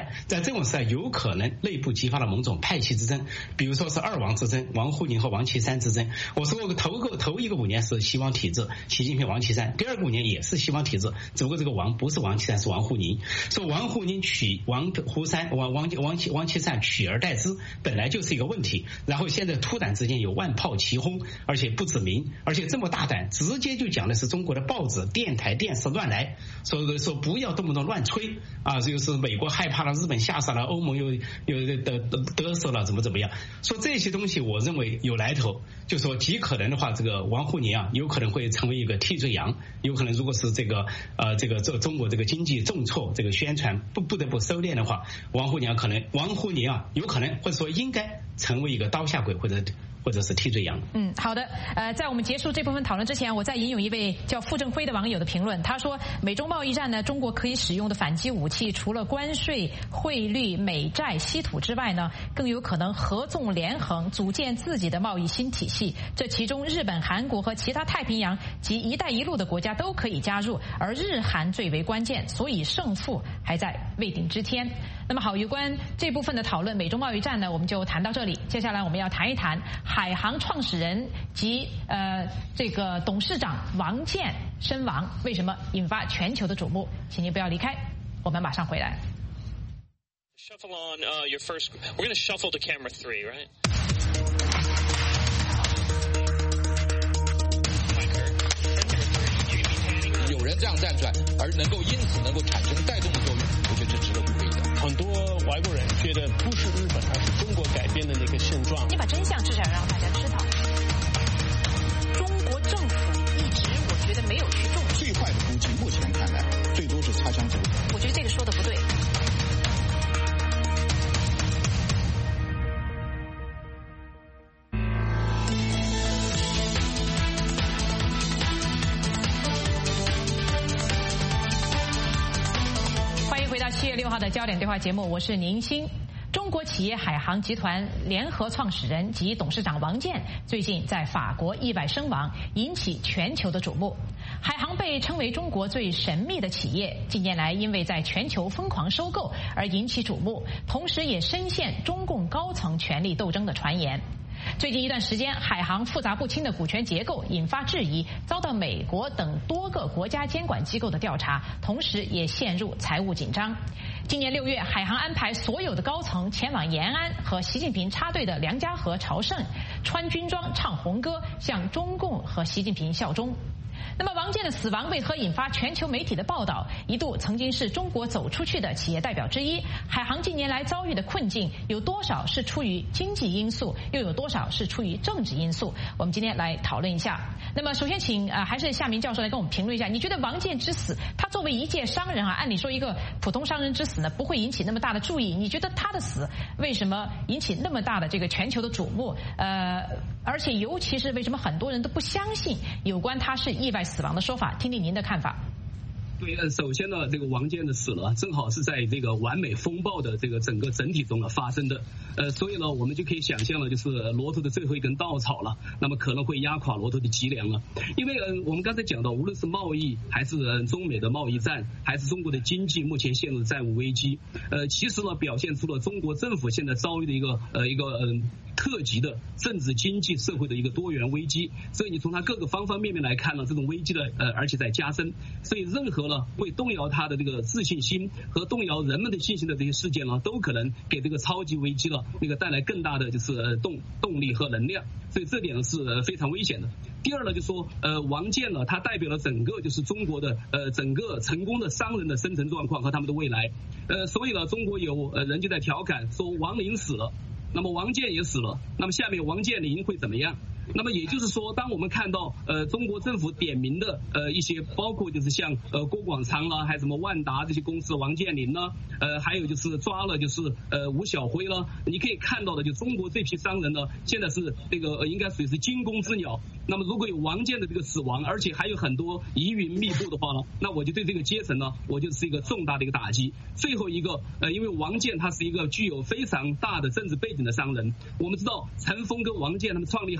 这种事有可能内部激发了某种派系之争，比如说是二王之争，王沪宁和王岐山之争。我说过头一个5年是西王体制，习近平王岐山，第二个5年也是西王体制，只不过这个王不是王岐山，是王沪宁。说王沪宁取王岐山取而代之，本来就是一个问题。然后现在突然之间有万炮齐轰，而且不指名，而且这么大胆，直接就讲的是中国的报纸、电台、电视乱来，说不要动不动乱吹啊，就是美国害怕了，日本吓傻了，欧盟又得瑟了，怎么样？说这些东西，我认为有来头。就说极可能的话，这个王沪宁啊，有可能会成为一个替罪羊，有可能如果是这个中国这个经济重挫，这个宣传不得不收敛的话，王沪宁啊有可能或者说应该成为一个刀下鬼或者是替罪羊。 好的。在我们结束这部分讨论之前，我再引用一位叫傅正辉的网友的评论，他说：美中贸易战呢，中国可以使用的反击武器，除了关税、汇率、美债、稀土之外呢，更有可能合纵连横，组建自己的贸易新体系。这其中，日本、韩国和其他太平洋及“一带一路”的国家都可以加入，而日韩最为关键，所以胜负还在未定之天。那么好，有关这部分的讨论，美中贸易战呢，我们就谈到这里。接下来我们要谈一谈海航创始人及这个董事长王健身亡，为什么引发全球的瞩目？请您不要离开，我们马上回来。 Shuffle on your first. We're going to shuffle to camera 3, right? 有人这样站出来，而因此能够产生带动的作用，我觉得这值得鼓励的。 很多外国人觉得不是日本，而是中国改变的那个现状。 你把真相至少让大家知道。中国政府一直我觉得没有去重视。 最坏的估计，目前看来最多是擦枪走火。 我觉得这个说的不对。回到7月6号的焦点对话节目，我是宁鑫。中国企业海航集团联合创始人及董事长王健最近在法国意外身亡，引起全球的瞩目。海航被称为中国最神秘的企业，近年来因为在全球疯狂收购而引起瞩目，同时也深陷中共高层权力斗争的传言。最近一段时间，海航复杂不清的股权结构引发质疑，遭到美国等多个国家监管机构的调查，同时也陷入财务紧张。今年6月，海航安排所有的高层前往延安和习近平插队的梁家河朝圣，穿军装唱红歌，向中共和习近平效忠。那么王健的死亡为何引发全球媒体的报道？一度曾经是中国走出去的企业代表之一。海航近年来遭遇的困境，有多少是出于经济因素，又有多少是出于政治因素？我们今天来讨论一下。那么首先请还是夏明教授来跟我们评论一下，你觉得王健之死，他作为一介商人按理说一个普通商人之死呢，不会引起那么大的注意，你觉得他的死为什么引起那么大的这个全球的瞩目？而且尤其是为什么很多人都不相信有关他是意外死亡的说法？听听您的看法。 对，首先呢，这个王健的死了，正好是在这个完美风暴的这个整个整体中发生的，所以呢，我们就可以想象了，就是骆驼的最后一根稻草了，那么可能会压垮骆驼的脊梁了。因为我们刚才讲到，无论是贸易还是中美的贸易战，还是中国的经济目前陷入债务危机，其实呢，表现出了中国政府现在遭遇的一个特级的政治、经济、社会的一个多元危机。所以你从它各个方方面面来看呢，这种危机的而且在加深，所以任何会动摇他的这个自信心和动摇人们的信心的这些事件呢，都可能给这个超级危机带来更大的就是动力和能量，所以这点呢是非常危险的。第二呢，就说王健呢，他代表了整个就是中国的整个成功的商人的生存状况和他们的未来。所以呢，中国有人就在调侃说王林死了，那么王健也死了，那么下面王健林会怎么样？那么也就是说，当我们看到中国政府点名的一些，包括就是像郭广昌啦，还有什么万达这些公司王健林呢，还有就是抓了就是吴晓辉了，你可以看到的，就中国这批商人呢，现在是这个应该属于是惊弓之鸟。那么如果有王健的这个死亡，而且还有很多疑云密布的话呢，那我就对这个阶层呢，我就是一个重大的一个打击。最后一个因为王健他是一个具有非常大的政治背景的商人，我们知道陈峰跟王健他们创立海航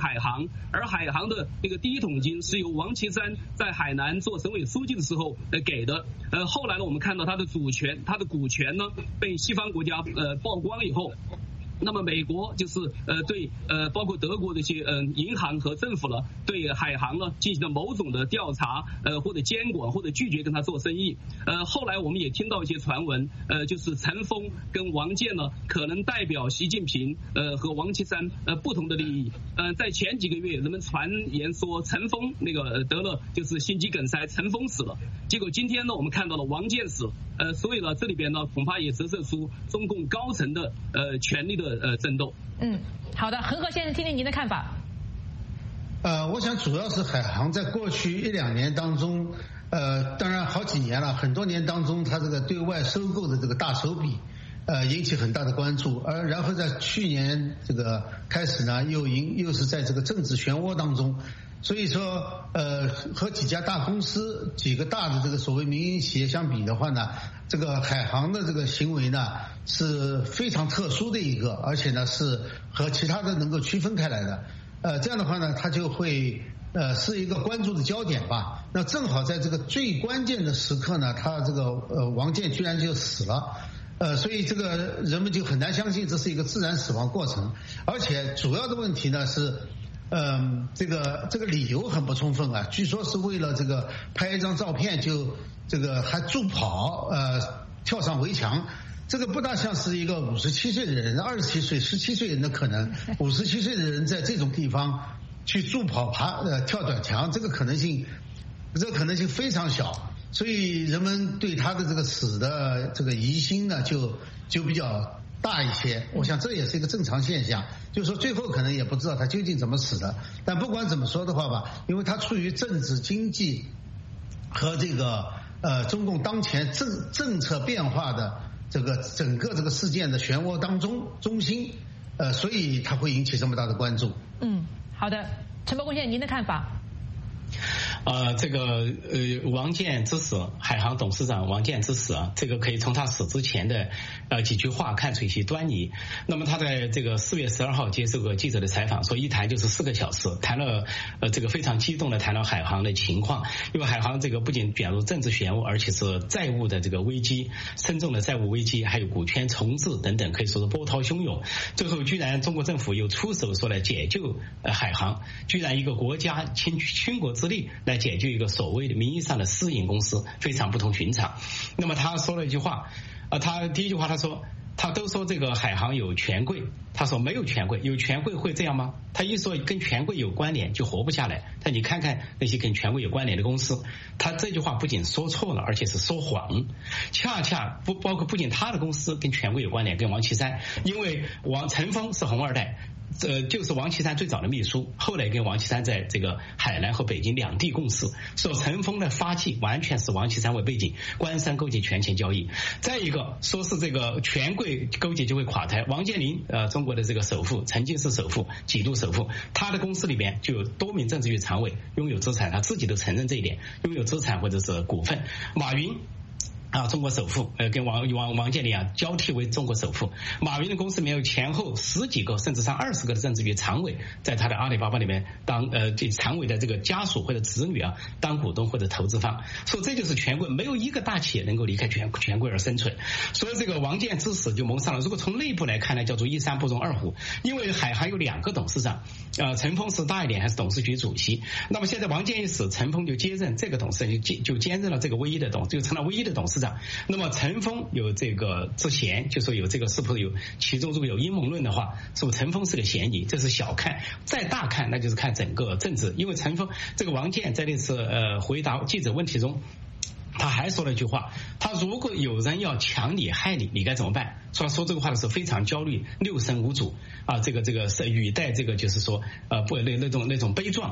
航，而海航的那个第一桶金是由王岐山在海南做省委书记的时候给的。后来呢，我们看到他的主权、他的股权呢被西方国家曝光以后。那么美国就是对包括德国的一些银行和政府呢，对海航呢进行了某种的调查或者监管或者拒绝跟他做生意。后来我们也听到一些传闻，就是陈峰跟王健呢可能代表习近平和王岐山不同的利益。在前几个月，人们传言说陈峰那个得了就是心肌梗塞，陈峰死了。结果今天呢，我们看到了王健死，所以呢，这里边呢恐怕也折射出中共高层的权力的争斗。 好的，恒河先生，听听您的看法。 我想主要是海航在过去1-2年当中，当然好几年了，很多年当中，它这个对外收购的这个大手笔，引起很大的关注。然后在去年这个开始呢，又是在这个政治漩涡当中。所以说，和几家大公司、几个大的这个所谓民营企业相比的话呢，这个海航的这个行为呢是非常特殊的一个，而且呢是和其他的能够区分开来的。这样的话呢，它就会是一个关注的焦点吧。那正好在这个最关键的时刻呢，他这个王健居然就死了。所以这个人们就很难相信这是一个自然死亡过程，而且主要的问题呢是。这个理由很不充分啊，据说是为了这个拍一张照片就这个还助跑跳上围墙，这个不大像是一个57岁的人，27岁、17岁人的可能，57岁的人在这种地方去助跑跳短墙，这个可能性非常小，所以人们对他的这个死的这个疑心呢就比较大一些。我想这也是一个正常现象，就是说最后可能也不知道他究竟怎么死的。但不管怎么说的话吧，因为他处于政治经济和这个中共当前政策变化的这个整个这个事件的漩涡当中中心，所以他会引起这么大的关注。 好的，陈伯公先生，您的看法？ 这个王健之死，海航董事长王健之死啊，这个可以从他死之前的几句话看出一些端倪。那么他在这个4月12号接受过记者的采访，说一谈就是4个小时，谈了这个非常激动的谈到海航的情况，因为海航这个不仅卷入政治漩涡，而且是债务的这个危机，深重的债务危机，还有股权重置等等，可以说是波涛汹涌。最后居然中国政府又出手说来解救海航，居然一个国家倾国之力来解救一个所谓的名义上的私营公司，非常不同寻常。那么他说了一句话，他第一句话他说，他都说这个海航有权贵，他说没有权贵，有权贵会这样吗？他一说跟权贵有关联就活不下来。但你看看那些跟权贵有关联的公司，他这句话不仅说错了，而且是说谎。恰恰不仅他的公司跟权贵有关联，跟王岐山，因为陈峰是红二代。就是王岐山最早的秘书，后来跟王岐山在这个海南和北京两地共事，说陈峰的发迹完全是王岐山为背景，官商勾结权钱交易。再一个说是这个权贵勾结就会垮台，王健林中国的这个首富，曾经是首富，几度首富，他的公司里边就有多名政治局常委拥有资产，他自己都承认这一点，拥有资产或者是股份。马云中国首富，跟王健林交替为中国首富。马云的公司里面有前后10几个甚至上20个的政治局常委，在他的阿里巴巴里面当这常委的这个家属或者子女当股东或者投资方。说这就是权贵，没有一个大企业能够离开权贵而生存。所以这个王健之死就蒙上了。如果从内部来看呢，叫做一山不容二虎，因为还有2个董事长，陈峰是大一点还是董事局主席。那么现在王健一死，陈峰就接任这个董事，就兼任了这个唯一的就成了唯一的董事长。那么陈峰有这个之嫌，就说有这个是不是有其中如果有阴谋论的话，是不是陈峰是个嫌疑？这是小看，再大看那就是看整个政治。因为陈峰这个王健在那次回答记者问题中，他还说了一句话，他如果有人要抢你害你，你该怎么办？说这个话的时候非常焦虑，六神无主这个是语带这个就是说不那种悲壮。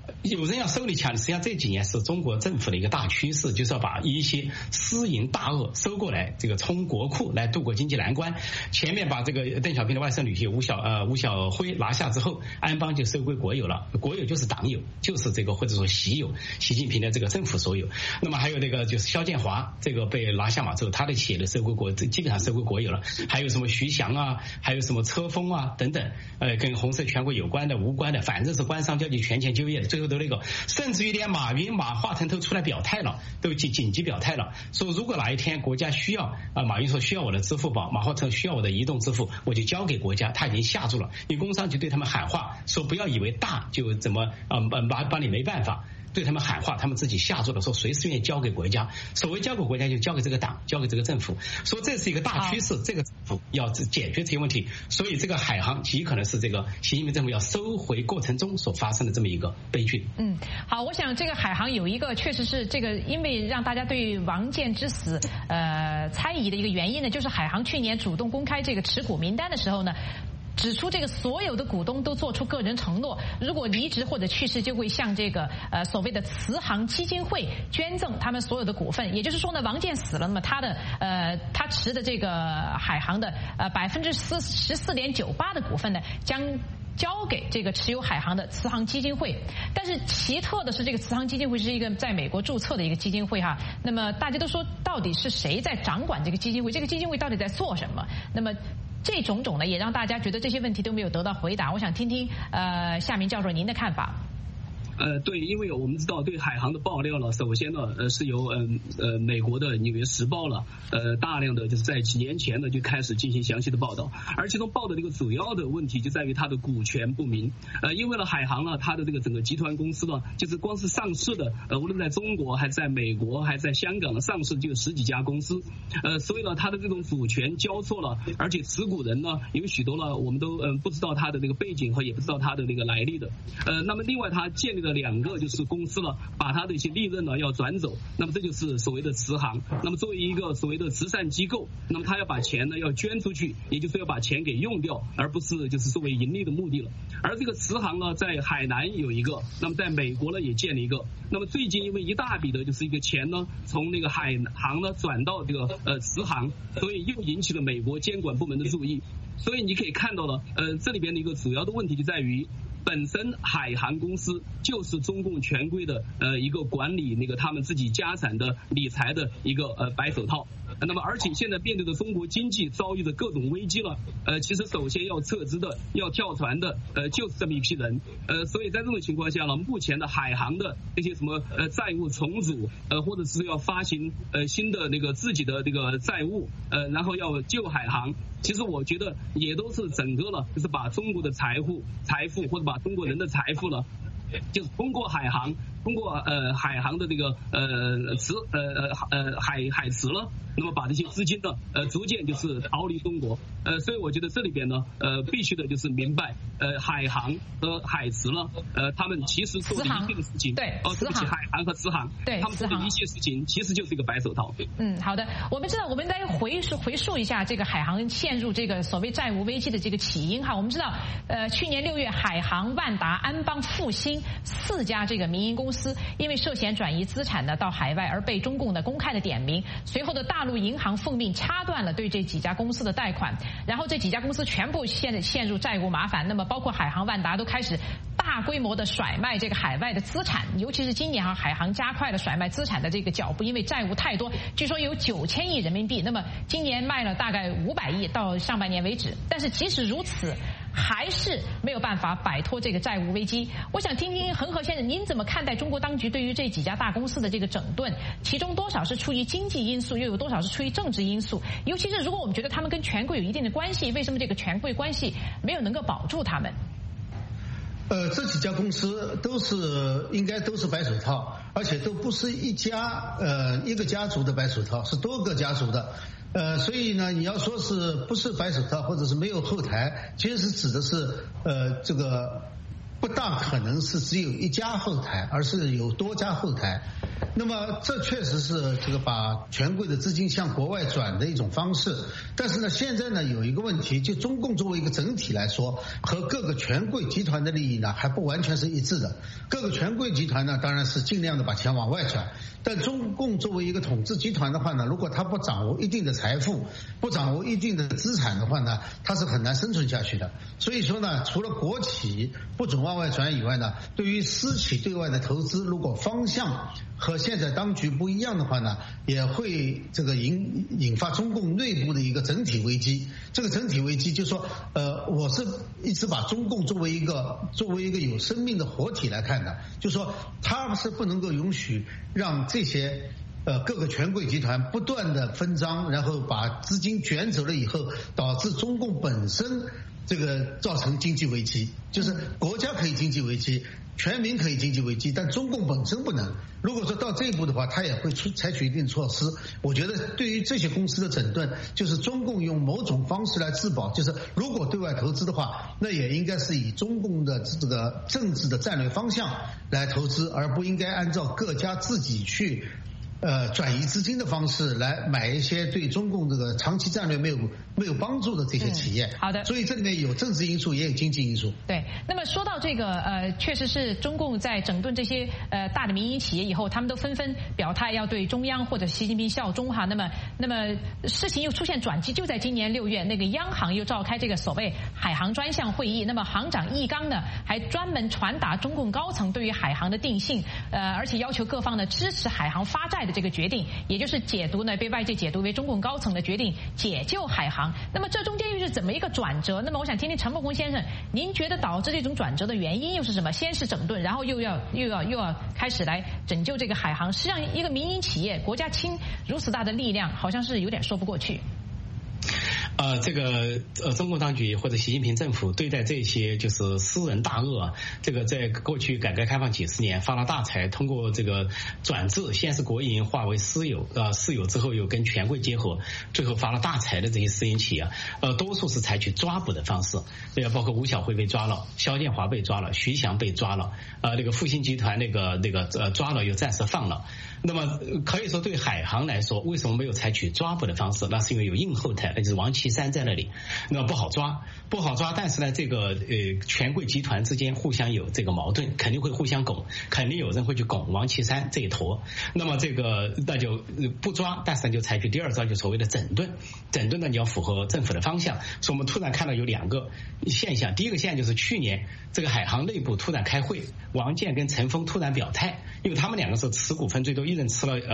有人要手里抢，实际上这几年是中国政府的一个大趋势，就是要把一些私营大鳄收过来，这个充国库来渡过经济难关。前面把这个邓小平的外甥女婿吴晓辉拿下之后，安邦就收归国有了，国有就是党有，就是这个或者说习有，习近平的这个政府所有。那么还有那个就是肖建华，这个被拿下马之后，他的企业的收归国，基本上收归国有了。还有什么徐翔啊，还有什么车峰啊等等，跟红色全国有关的、无关的，反正是官商交际、权钱就业的，最后都那个，甚至于连马化腾都出来表态了，都紧急表态了，说如果哪一天国家需要马云说需要我的支付宝，马化腾需要我的移动支付，我就交给国家。他已经下注了，因为工商局对他们喊话，说不要以为大就怎么把你没办法。对他们喊话，他们自己下注的说随时愿意交给国家。所谓交给国家，就交给这个党，交给这个政府。说这是一个大趋势，这个政府要解决这些问题。所以这个海航极可能是这个习近平政府要收回过程中所发生的这么一个悲剧。 好，我想这个海航有一个确实是这个，因为让大家对王健之死猜疑的一个原因呢，就是海航去年主动公开这个持股名单的时候呢，指出这个所有的股东都做出个人承诺，如果离职或者去世，就会向这个所谓的慈航基金会捐赠他们所有的股份。也就是说呢，王健死了，那么他持的这个海航的14.98%的股份呢，将交给这个持有海航的慈航基金会。但是奇特的是，这个慈航基金会是一个在美国注册的一个基金会哈。那么大家都说，到底是谁在掌管这个基金会？这个基金会到底在做什么？那么这种种呢，也让大家觉得这些问题都没有得到回答。我想听听夏明教授您的看法。 对，因为我们知道对海航的爆料了，首先呢，是由美国的《纽约时报》了，大量的就是在几年前呢就开始进行详细的报道，而其中报的这个主要的问题就在于它的股权不明，因为呢海航呢它的这个整个集团公司呢，就是光是上市的，无论在中国还在美国还在香港的上市就有10几家公司，所以呢它的这种主权交错了，而且持股人呢有许多呢我们都不知道它的这个背景和也不知道它的那个来历的，那么另外它建立了2个就是公司了，把它的一些利润呢要转走，那么这就是所谓的慈航。那么作为一个所谓的慈善机构，那么他要把钱呢要捐出去，也就是要把钱给用掉，而不是就是作为盈利的目的了。而这个慈航呢在海南有一个，那么在美国呢也建了一个，那么最近因为一大笔的就是一个钱呢从那个海航呢转到这个慈航，所以又引起了美国监管部门的注意。所以你可以看到了这里边的一个主要的问题就在于，本身海航公司就是中共权贵的一个管理那个他们自己家产的理财的一个白手套。那么而且现在面对的中国经济遭遇的各种危机了，其实首先要撤资的要跳船的就是这么一批人，所以在这种情况下呢，目前的海航的这些什么债务重组或者是要发行新的那个自己的这个债务然后要救海航，其实我觉得也都是整个了就是把中国的财富或者把中国人的财富了，就是通过海航海航的这个海磁了，那么把这些资金呢逐渐就是逃离中国，所以我觉得这里边呢必须的就是明白海航和海磁了他们其实做的一切的事情，对不起，海航和慈航，对他们做的一切事情其实就是一个白手套。 好的，我们知道，我们来回溯一下这个海航陷入这个所谓债务危机的这个起因哈。我们知道去年6月，海航、万达、安邦、复兴4家这个民营公司因为涉嫌转移资产呢到海外而被中共的公开的点名，随后的大陆银行奉命掐断了对这几家公司的贷款，然后这几家公司全部陷入债务麻烦，那么包括海航、万达都开始大规模的甩卖这个海外的资产，尤其是今年海航加快了甩卖资产的这个脚步，因为债务太多，据说有9000亿人民币，那么今年卖了大概500亿到上半年为止，但是即使如此还是没有办法摆脱这个债务危机。我想听听恒河先生您怎么看待中国当局对于这几家大公司的这个整顿，其中多少是出于经济因素，又有多少是出于政治因素，尤其是如果我们觉得他们跟权贵有一定的关系，为什么这个权贵关系没有能够保住他们？ 这几家公司应该都是白手套，而且都不是一个家族的白手套，是多个家族的。所以呢，你要说是不是白手套或者是没有后台，其实是指的是这个不大可能是只有一家后台，而是有多家后台。 那么这确实是这个把权贵的资金向国外转的一种方式。但是呢，现在呢有一个问题，就中共作为一个整体来说，和各个权贵集团的利益呢还不完全是一致的。各个权贵集团呢当然是尽量的把钱往外转，但中共作为一个统治集团的话呢，如果他不掌握一定的财富，不掌握一定的资产的话呢，他是很难生存下去的。所以说呢，除了国企不准往外转以外呢，对于私企对外的投资，如果方向和现在当局不一样的话呢，也会这个引发中共内部的一个整体危机。这个整体危机就是说，我是一直把中共作为一个有生命的活体来看的，就是说它是不能够允许让这些各个权贵集团不断的分赃，然后把资金卷走了以后，导致中共本身这个造成经济危机。就是国家可以经济危机，全民可以经济危机，但中共本身不能。如果说到这一步的话，他也会采取一定措施。我觉得对于这些公司的整顿，就是中共用某种方式来自保，就是如果对外投资的话，那也应该是以中共的这个政治的战略方向来投资，而不应该按照各家自己去转移资金的方式来买一些对中共这个长期战略没有帮助的这些企业。 好的，所以这里面有政治因素，也有经济因素。 对，那么说到这个确实是中共在整顿这些大的民营企业以后，他们都纷纷表态要对中央或者习近平效忠哈。那么事情又出现转机，就在今年6月，那个央行又召开这个所谓海航专项会议。那么行长易纲呢，还专门传达中共高层对于海航的定性，而且要求各方呢支持海航发债的这个决定，也就是被外界解读为中共高层的决定解救海航。那么这中间又是怎么一个转折？那么我想听听陈伯宏先生，您觉得导致这种转折的原因又是什么？先是整顿，然后又要开始来拯救这个海航，实际上一个民营企业，国家倾如此大的力量，好像是有点说不过去。 这个中共当局或者习近平政府对待这些就是私人大鳄，这个在过去改革开放几十年发了大财，通过这个转制，先是国营化为私有，私有之后又跟权贵结合，最后发了大财的这些私营企业，多数是采取抓捕的方式，包括吴晓辉被抓了，肖建华被抓了，徐翔被抓了，那个复兴集团那个抓了又暂时放了。那么可以说对海航来说，为什么没有采取抓捕的方式？那是因为有硬后台，那就是王岐山在那里，那不好抓。但是呢，这个权贵集团之间互相有这个矛盾，肯定会互相拱，肯定有人会去拱王岐山这一坨。那么那就不抓，但是就采取第二招，就所谓的整顿。整顿呢，你要符合政府的方向。所以我们突然看到有2个现象，第一个现象就是去年这个海航内部突然开会，王健跟陈峰突然表态，因为他们2个是持股份最多，一人吃了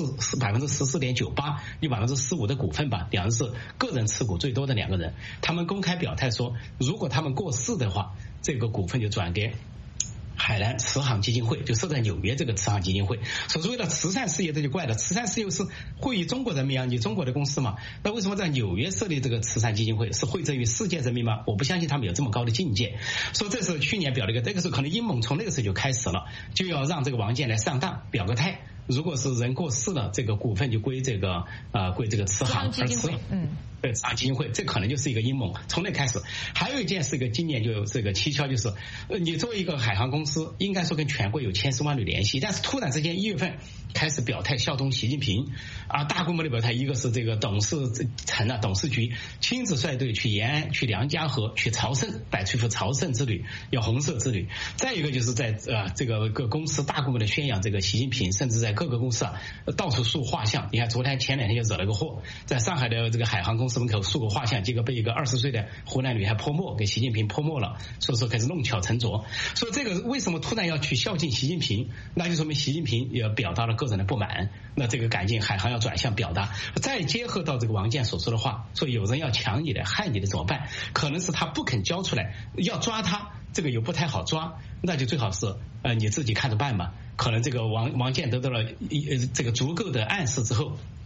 14.98%，有15%的股份吧，2人是个人持股最多的2个人。他们公开表态说，如果他们过世的话，这个股份就转给海南慈航基金会，就设在纽约这个慈航基金会。所谓的慈善事业，这就怪了，慈善事业是惠于中国人民啊，你中国的公司嘛，那为什么在纽约设立这个慈善基金会？是惠泽于世界人民吗？我不相信他们有这么高的境界。说这是去年表了一个，这个时候可能阴谋从那个时候就开始了，就要让这个王健来上当，表个态。如果是人过世了，这个股份就归这个慈航， 基金会， 对，慈航基金会，这可能就是一个阴谋，从那开始。还有一件是一个今年就有这个蹊跷，就是你作为一个海航公司，应该说跟权贵有千丝万缕联系，但是突然之间1月份开始表态效忠习近平，大规模的表态，一个是这个董事层董事局亲自率队去延安、去梁家河、去朝圣，摆出一副朝圣之旅，要红色之旅。再一个就是在这个各公司大规模的宣扬这个习近平，甚至在各个公司到处竖画像。你看前2天就惹了个祸，在上海的这个海航公司门口竖个画像，结果被一个20岁的湖南女孩泼墨，给习近平泼墨了，所以说开始弄巧成拙。所以这个为什么突然要去孝敬习近平？那就说明习近平也表达了个人的不满，那这个赶紧海航要转向表达。再结合到这个王健所说的话，说有人要抢你的害你的怎么办？可能是他不肯交出来，要抓他这个又不太好抓，那就最好是你自己看着办吧。可能这个王健得到了这个足够的暗示之后，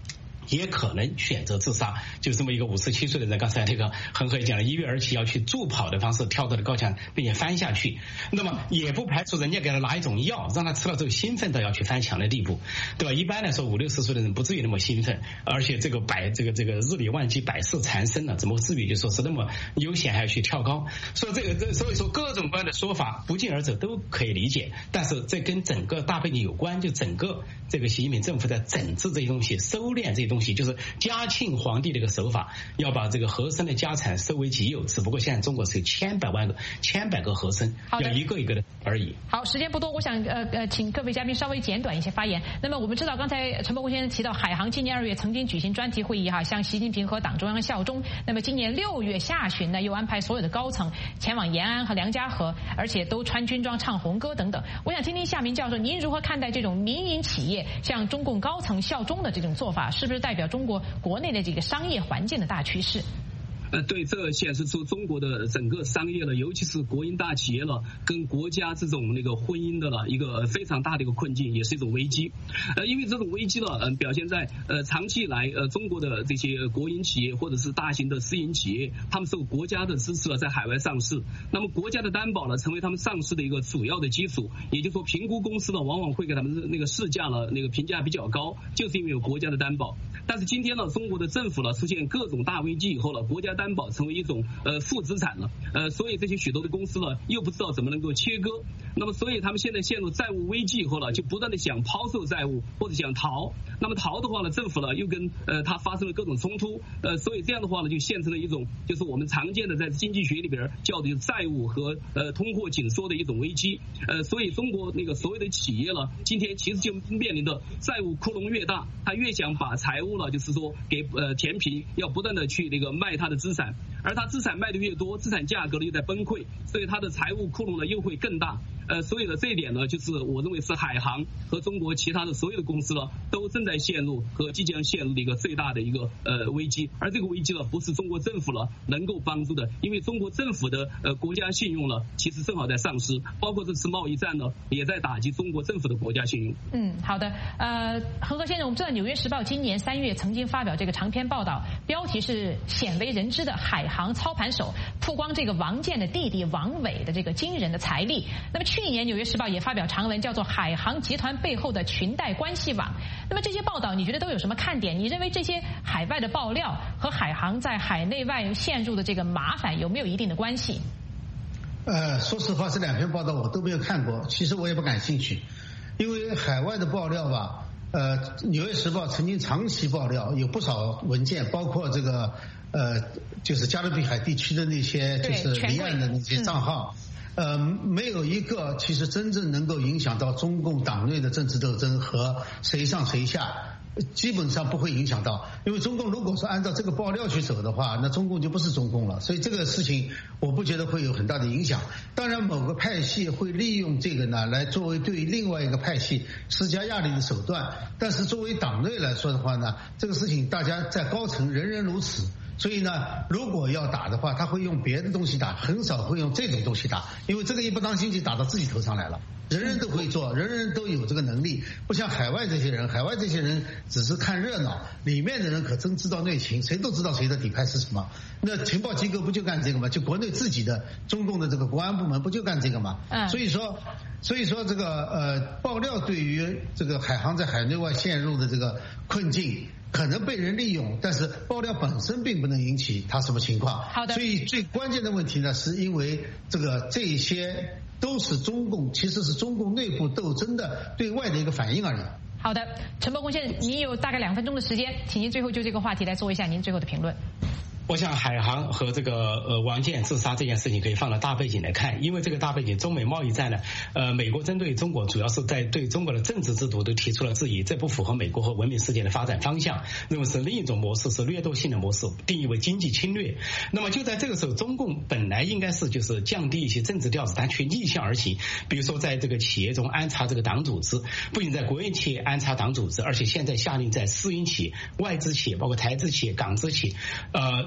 也可能选择自杀。就这么一个57岁的人，刚才那个恒河也讲了，一跃而起要去助跑的方式跳到了高墙并且翻下去，那么也不排除人家给他拿一种药让他吃了之后兴奋到要去翻墙的地步，对吧？一般来说50、60岁的人不至于那么兴奋，而且这个日理万机百事缠身了，怎么至于就说是那么悠闲还要去跳高？所以说各种各样的说法不胫而走都可以理解，但是这跟整个大背景有关，就整个这个习近平政府在整治这些东西、收敛这些东西，就是嘉庆皇帝的一个手法，要把这个和珅的家产收为己有，只不过现在中国是有千百个和珅，要一个一个的而已。 好，时间不多，我想请各位嘉宾稍微简短一些发言。那么我们知道，刚才陈伯公先生提到，海航今年2月曾经举行专题会议向习近平和党中央效忠。那么今年6月下旬呢，又安排所有的高层前往延安和梁家河，而且都穿军装唱红歌等等。我想听听夏明教授，您如何看待这种民营企业向中共高层效忠的这种做法，是不是代表中国国内的这个商业环境的大趋势？ 对，这显示出中国的整个商业了，尤其是国营大企业了，跟国家这种那个婚姻的了一个非常大的一个困境，也是一种危机。因为这种危机了，表现在长期以来中国的这些国营企业或者是大型的私营企业，他们受国家的支持了，在海外上市。那么国家的担保呢，成为他们上市的一个主要的基础。也就是说，评估公司呢，往往会给他们那个市价了那个评价比较高，就是因为有国家的担保。但是今天呢，中国的政府呢出现各种大危机以后了，国家担保成为一种负资产了，所以这些许多的公司呢又不知道怎么能够切割，那么所以他们现在陷入债务危机以后了，就不断的想抛售债务或者想逃，那么逃的话呢，政府呢又跟他发生了各种冲突，所以这样的话呢就现成了一种就是我们常见的在经济学里边叫的债务和通货紧缩的一种危机，所以中国那个所有的企业呢，今天其实就面临的债务窟窿越大，他越想把财务呢就是说给填平，要不断的去那个卖他的资产，而他资产卖的越多，资产价格呢又在崩溃，所以他的财务窟窿呢又会更大。所以呢，这一点呢，就是我认为是海航和中国其他的所有的公司呢，都正在陷入和即将陷入的一个最大的一个危机。而这个危机呢，不是中国政府呢能够帮助的，因为中国政府的国家信用呢，其实正好在丧失，包括这次贸易战呢，也在打击中国政府的国家信用。 好的。恒河先生，我们知道《纽约时报》今年3月曾经发表这个长篇报道，标题是“鲜为人知的海航操盘手”，曝光这个王健的弟弟王伟的这个惊人的财力。那么去年《纽约时报》也发表长文，叫做《海航集团背后的裙带关系网》。那么这些报道，你觉得都有什么看点？你认为这些海外的爆料和海航在海内外陷入的这个麻烦有没有一定的关系？ 说实话，这2篇报道我都没有看过，其实我也不感兴趣，因为海外的爆料吧。纽约时报曾经长期爆料，有不少文件，包括这个就是加勒比海地区的那些就是离岸的那些账号，没有一个其实真正能够影响到中共党内的政治斗争和谁上谁下。基本上不会影响到，因为中共如果是按照这个爆料去走的话，那中共就不是中共了，所以这个事情我不觉得会有很大的影响。当然某个派系会利用这个呢来作为对另外一个派系施加压力的手段，但是作为党内来说的话呢，这个事情大家在高层人人如此，所以呢如果要打的话，他会用别的东西打，很少会用这种东西打，因为这个一不当心就打到自己头上来了。人人都会做，人人都有这个能力，不像海外这些人，海外这些人只是看热闹，里面的人可真知道内情，谁都知道谁的底牌是什么。那情报机构不就干这个吗？就国内自己的中共的这个国安部门不就干这个吗？所以说这个爆料对于这个海航在海内外陷入的这个困境可能被人利用，但是爆料本身并不能引起它什么情况。 好的。 所以最关键的问题呢，是因为这些都是中共，其实是中共内部斗争的对外的一个反应而已。 好的，陈伯公先生，您有大概2分钟的时间，请您最后就这个话题来做一下您最后的评论。 我想海航和这个王健自杀这件事情可以放到大背景来看，因为这个大背景中美贸易战呢，美国针对中国主要是在对中国的政治制度都提出了质疑，这不符合美国和文明世界的发展方向，认为是另一种模式，是掠夺性的模式，定义为经济侵略。那么就在这个时候，中共本来应该是就是降低一些政治调子，但却逆向而行，比如说在这个企业中安插这个党组织，不仅在国营企业安插党组织，而且现在下令在私营企业、外资企业，包括台资企业、港资企业，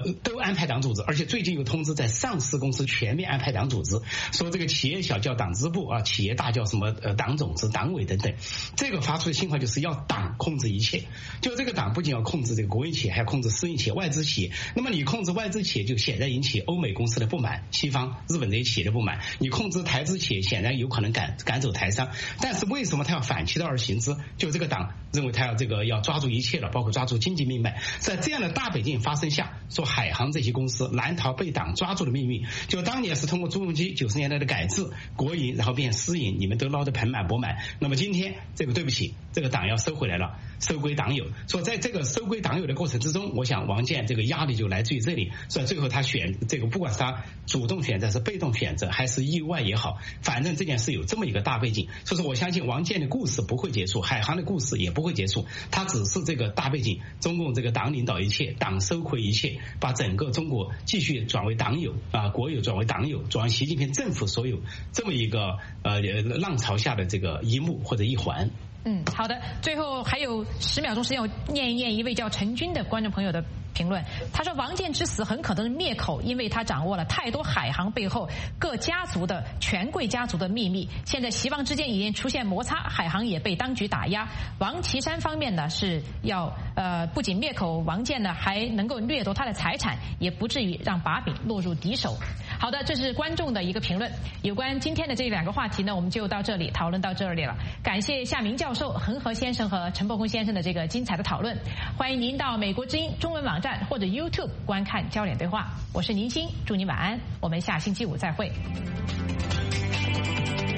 都安排党组织，而且最近又通知在上市公司全面安排党组织，说这个企业小叫党支部啊，企业大叫什么党总支、党委等等。这个发出的信号就是要党控制一切，就这个党不仅要控制这个国营企业，还要控制私营企业、外资企业。那么你控制外资企业，就显然引起欧美公司的不满，西方、日本这些企业的不满。你控制台资企业，显然有可能赶走台商。但是为什么他要反其道而行之？就这个党认为他要抓住一切了，包括抓住经济命脉。在这样的大背景发生下，说海航这些公司难逃被党抓住的命运。就当年是通过朱镕基90年代的改制，国营然后变私营，你们都捞得盆满钵满。那么今天这个对不起，这个党要收回来了，收归党有。说在这个收归党有的过程之中，我想王健这个压力就来自于这里。所以最后他选这个，不管是他主动选择是被动选择还是意外也好，反正这件事有这么一个大背景。所以说我相信王健的故事不会结束，海航的故事也不会结束，他只是这个大背景，中共这个党领导一切，党收回一切，把整个中国继续转为党有啊，国有转为党有，转为习近平政府所有，这么一个浪潮下的这个一幕或者一环。 好的，最后还有10秒钟时间，我念一念一位叫陈军的观众朋友的评论。他说王健之死很可能是灭口，因为他掌握了太多海航背后各家族的权贵家族的秘密。现在习王之间已经出现摩擦，海航也被当局打压。王岐山方面呢是要不仅灭口王健呢，还能够掠夺他的财产，也不至于让把柄落入敌手。好的，这是观众的一个评论。有关今天的这2个话题呢，我们就到这里讨论到这里了。感谢夏明教授、恒河先生和陈伯宏先生的这个精彩的讨论。欢迎您到美国之音中文网站或者 YouTube 观看焦点对话。我是宁鑫，祝您晚安，我们下星期5再会。